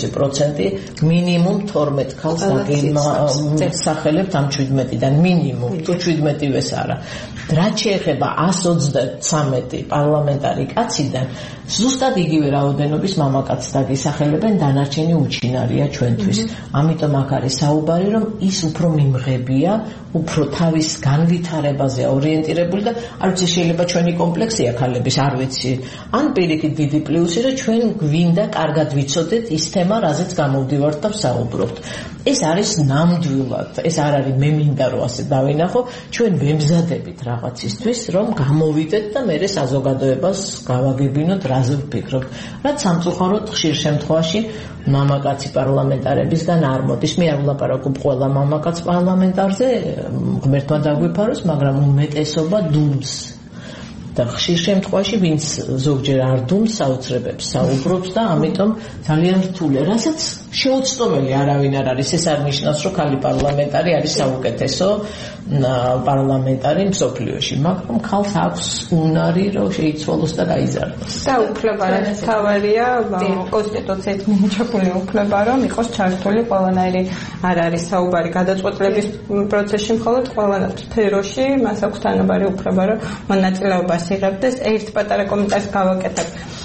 80% მინიმუმ 12 ქალს დაგიმსახელებთ ამ 17-დან, მინიმუმ, თუ 17-ვეს არა. რაც შეეხება 133 პარლამენტარი კაციდან, ზუსტად იგივე რაოდენობის მამაკაცს დაგისახელებენ, დანარჩენი უჩინარია ჩვენთვის. ამიტომ აქ არის საუბარი, რომ ის უფრო მიმღებია, უფრო თავის განვითარებაზე ორიენტირებული და არ ვიცი, შეიძლება ჩვენი კომპლექსია ქალების, არ ვიცი, ან პირიქით დიდი პლუსი, რომ ჩვენ გვინდა კარგად ვიცოდეთ ის თემა, რაზეც გამოვდივართ და ვსაუბრობთ. ეს არის ნამდვილად, ეს არ არის მე მინდა რომ ასე დავინახო, ჩვენ ვემზადებით რაღაცისთვის, რომ გამოვიდეთ და მერე საზოგადოებას გავაგებინოთ, რა რაზე ვფიქრობ. რაც სამწუხაროდ ხშირ შემთხვევაში მამაკაცი პარლამენტარებისგან არ მოდის. მე არ ვლაპარაკობ ყველა მამაკაც პარლამენტარზე, ღმერთმა დაგვიფაროს, მაგრამ უმეტესობა დუმს. და ხშირ შემთხვევაში ვინც ზოგჯერ არ დუმს საოცრებებს საუბრობს და ამიტომ ძალიან რთულია, რასაც შეუცდომელი არავინ არ არის. ეს არ ნიშნავს, რომ ქალი პარლამენტარი არის საუკეთესო პარლამენტარი მსოფლიოში, მაგრამ ქალს აქვს უნარი, რომ შეიცვალოს და გაიზარდოს. და უფლება რაც თავარია, კონსტიტუციით მინიჭებული უფლება, რომ იყოს ჩართული ყველანაირი არ არის საუბარი გადაწყვეტილების პროცესში, მხოლოდ ყველა სფეროში მას აქვს თანაბარი უფლება, რომ მონაწილეობას იღებდეს. ერთ პატარა კომენტარს გავაკეთებ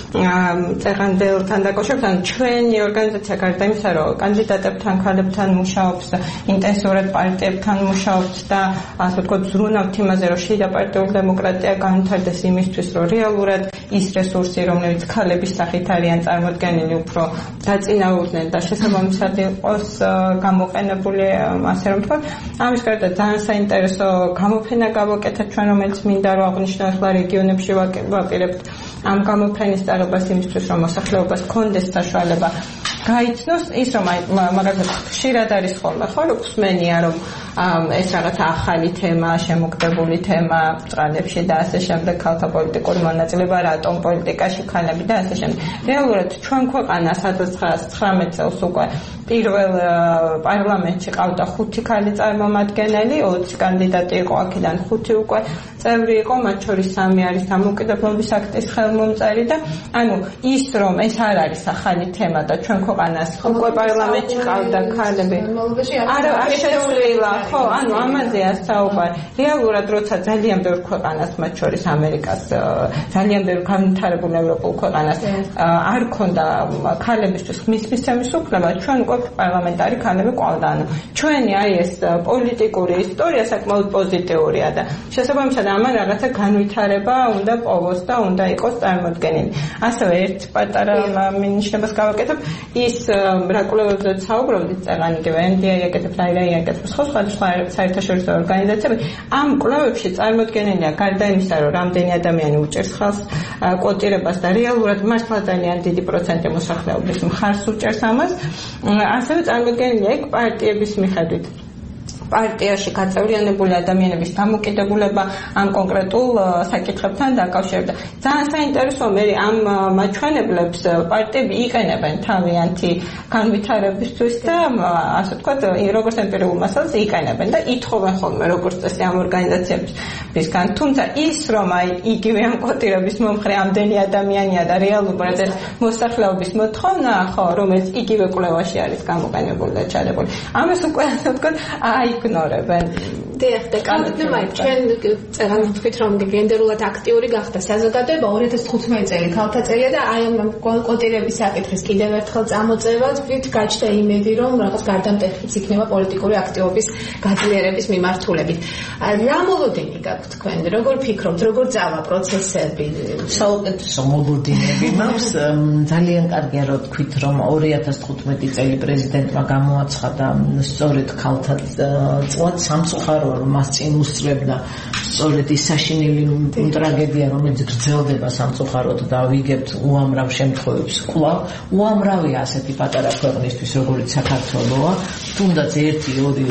წეღანდელთან დაკავშირებით, ჩვენი ორგანიზაცია გარდა იმისა, რომ კანდიდატებთან, ქალებთან მუშაობს, ინტენსიურად პარტიებთან მუშაობს და ასე ვთქვათ, ზრუნავთ იმაზე, რომ შიდა პარტიული დემოკრატია განვითარდეს იმისთვის, რომ რეალურად ის რესურსი, რომლებიც ქალების სახით არიან წარმოდგენილი, უფრო დაწინაურდნენ და შესაბამისად იყოს გამოყენებული, ასე რომ ვთქვათ. ამის გარდა ძალიან საინტერესო გამოფენა გავაკეთეთ ჩვენ, რომელიც მინდა რომ აღნიშნო, ახლა რეგიონებში ვაპირებთ ამ გამოფენის წარობას იმისთვის, რომ მოსახლეობას ჰქონდეს საშუალება გაიცნოს ის, რომ მაგალითად ხშირად არის ხოლმე, ხო, რომ ხსმენია, რომ ეს რაღაც ახალი თემა, შემოგდებული თემა ბრწყინვალეებში და ასე შემდეგ, ქალთა პოლიტიკური მონაწილეობა, რატომ პოლიტიკაში ქალები და ასე შემდეგ. რეალურად ჩვენ ქვეყანას 1919 წელს უკვე პირველ პარლამენტში ყავდა 5 ქალი წარმომადგენელი, 20 კანდიდატი იყო, აქედან 5 უკვე წევრი იყო, მათ შორის 3 არის დამოუკიდებლობის აქტის ხელმომწერი და ანუ ის, რომ ეს არ არის ახალი თემა და ჩვენ ქვეყანას უკვე პარლამენტში ყავდა ქალები. არ შეცვლილა, ხო, ანუ ამაზეა საუბარი. რეალურად როცა ძალიან ბევრ ქვეყანას, მათ შორის ამერიკას, ძალიან ბევრ განვითარებულ ევროპულ ქვეყანას არ ქონდა ქალებისთვის მისცემის უფლება, ჩვენ უკვე პარლამენტარი ქალები ყავდა. ანუ ჩვენი აი ეს პოლიტიკური ისტორია საკმაოდ პოზიტიურია და შესაბამისად ამან რაღაცა განვითარება უნდა პოვოს და უნდა იყოს წარმოდგენილი. ასევე ერთ პატარა მინიშნებას გავაკეთებ, ის რა კვლევებზეც საუბრობდით, წეგანიგივე NDI აკეთებს, IRI აკეთებს, სხვა საერთაშორისო ორგანიზაციები. ამ კვლევებში წარმოდგენილია გარდა იმისა, რომ რამდენი ადამიანი უჭერს ხალხს კვოტირებას და რეალურად მართლა ძალიან დიდი პროცენტი მოსახლეობის მხარს უჭერს ამას, ასევე წარმოდგენილია იქ პარტიების მიხედვით. პარტიაში გაწევრიანებული ადამიანების დამოკიდებულება ამ კონკრეტულ საკითხებთან დაკავშირებით. ძალიან საინტერესოა, მე ამ მაჩვენებლებს პარტიები იყენებენ თავიანთი განვითარებისთვის და ასე ვთქვათ, როგორც ემპირიულ მასალას იყენებენ და ითხოვენ ხოლმე როგორც წესი ამ ორგანიზაციებისგან. თუმცა ის, რომ აი იგივე ამ კვოტირების მომხრე ამდენი ადამიანია და რეალურად ეს მოსახლეობის მოთხოვნა, ხო, რომელიც იგივე კვლევაში არის გამოყენებული და ჩადებული. ამას უკვე ასე ვთქვათ, ignoreben. დიახ, და კანონმდებლად ჩვენ წერან ვთქვით, რომ გენდერულად აქტიური გახდა საზოგადოება 2015 წელი ქალთა წელია და აი ამ კვოტირების საკითხის კიდევ ერთხელ წამოწევად ვით გაჩნდა იმედი, რომ რაღაც გარდამტეხიც იქნება პოლიტიკური აქტივობის გაძლიერების მიმართულებით. რა მოლოდინი გაქვთ თქვენ? როგორ ფიქრობთ, როგორ წავა პროცესები? საუკეთესო მოლოდინები მაქვს. ძალიან კარგია რომ თქვით, რომ 2015 წელი პრეზიდენტმა გამოაცხადა სწორედ ქალთა წლად სამწუხარო რომ მას წინ უსწრებდა სწორედ ის საშინელი ტრაგედია, რომელიც გრძელდება სამწუხაროდ და ვიგებთ უამრავ შემთხვევებს კვლავ. უამრავია ასეთი პატარა ქვეყნისთვის, როგორც საქართველოა, თუნდაც 1-2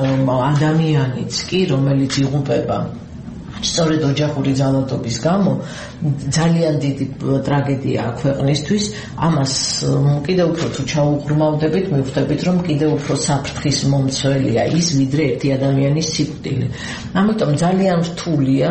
ადამიანიც კი, რომელიც იღუპება სწორედ ოჯახური ძალადობის გამო, ძალიან დიდი ტრაგედიაა ქვეყნისთვის. ამას კიდევ უფრო თუ ჩაუღრმავდებით, მივხვდებით, რომ კიდევ უფრო საფრთხის მომცველია ის, ვიდრე ერთი ადამიანის სიკვდილი. ამიტომ ძალიან რთულია,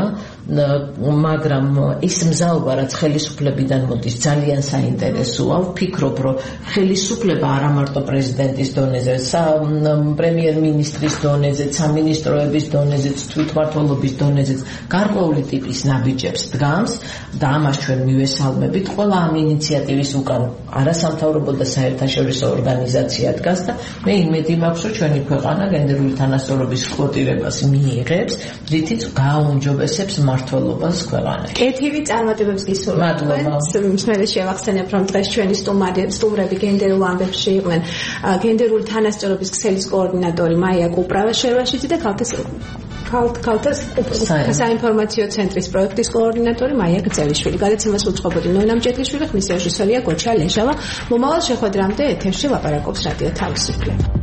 მაგრამ ის მზაობა, რაც ხელისუფლებიდან მოდის, ძალიან საინტერესოა. ვფიქრობ, რომ ხელისუფლება არა მარტო პრეზიდენტის დონეზე, პრემიერ-მინისტრის დონეზე, სამინისტროების დონეზე, თვითმმართველობის დონეზე გარკვეული ტიპის ნაბიჯებს დგამს და ამას ჩვენ მივესალმებით. ყველა ამ ინიციატივის უკან არასამთავრობო და საერთაშორისო ორგანიზაცია დგას და მე იმედი მაქვს, რომ ჩვენი ქვეყანა გენდერული თანასწორობის კვოტირებას მიიღებს, რითიც გააუმჯობესებს მმართველობას ქვეყანაში. კეთილი წარმატებებს გისურვებთ. მსმენელს შევახსენებ, რომ დღეს ჩვენი სტუმრები გენდერულ ამბებში იყვნენ გენდერული თანასწორობის ქსელის კოორდინატორი მაია კუპრავა-შერვაშიძე და ქალთა ქალთა საინფორმაციო ცენტრის პროექტის კოორდინატორი მაია გრძელიშვილი. გადაცემას უწყობოდი ნონა მჭედლიშვილი, ხმის რეჟისორია გოჩა ლეჟავა. მომავალ შეხვედრამდე ეთერში ლაპარაკობს რადიო თავისუფლება.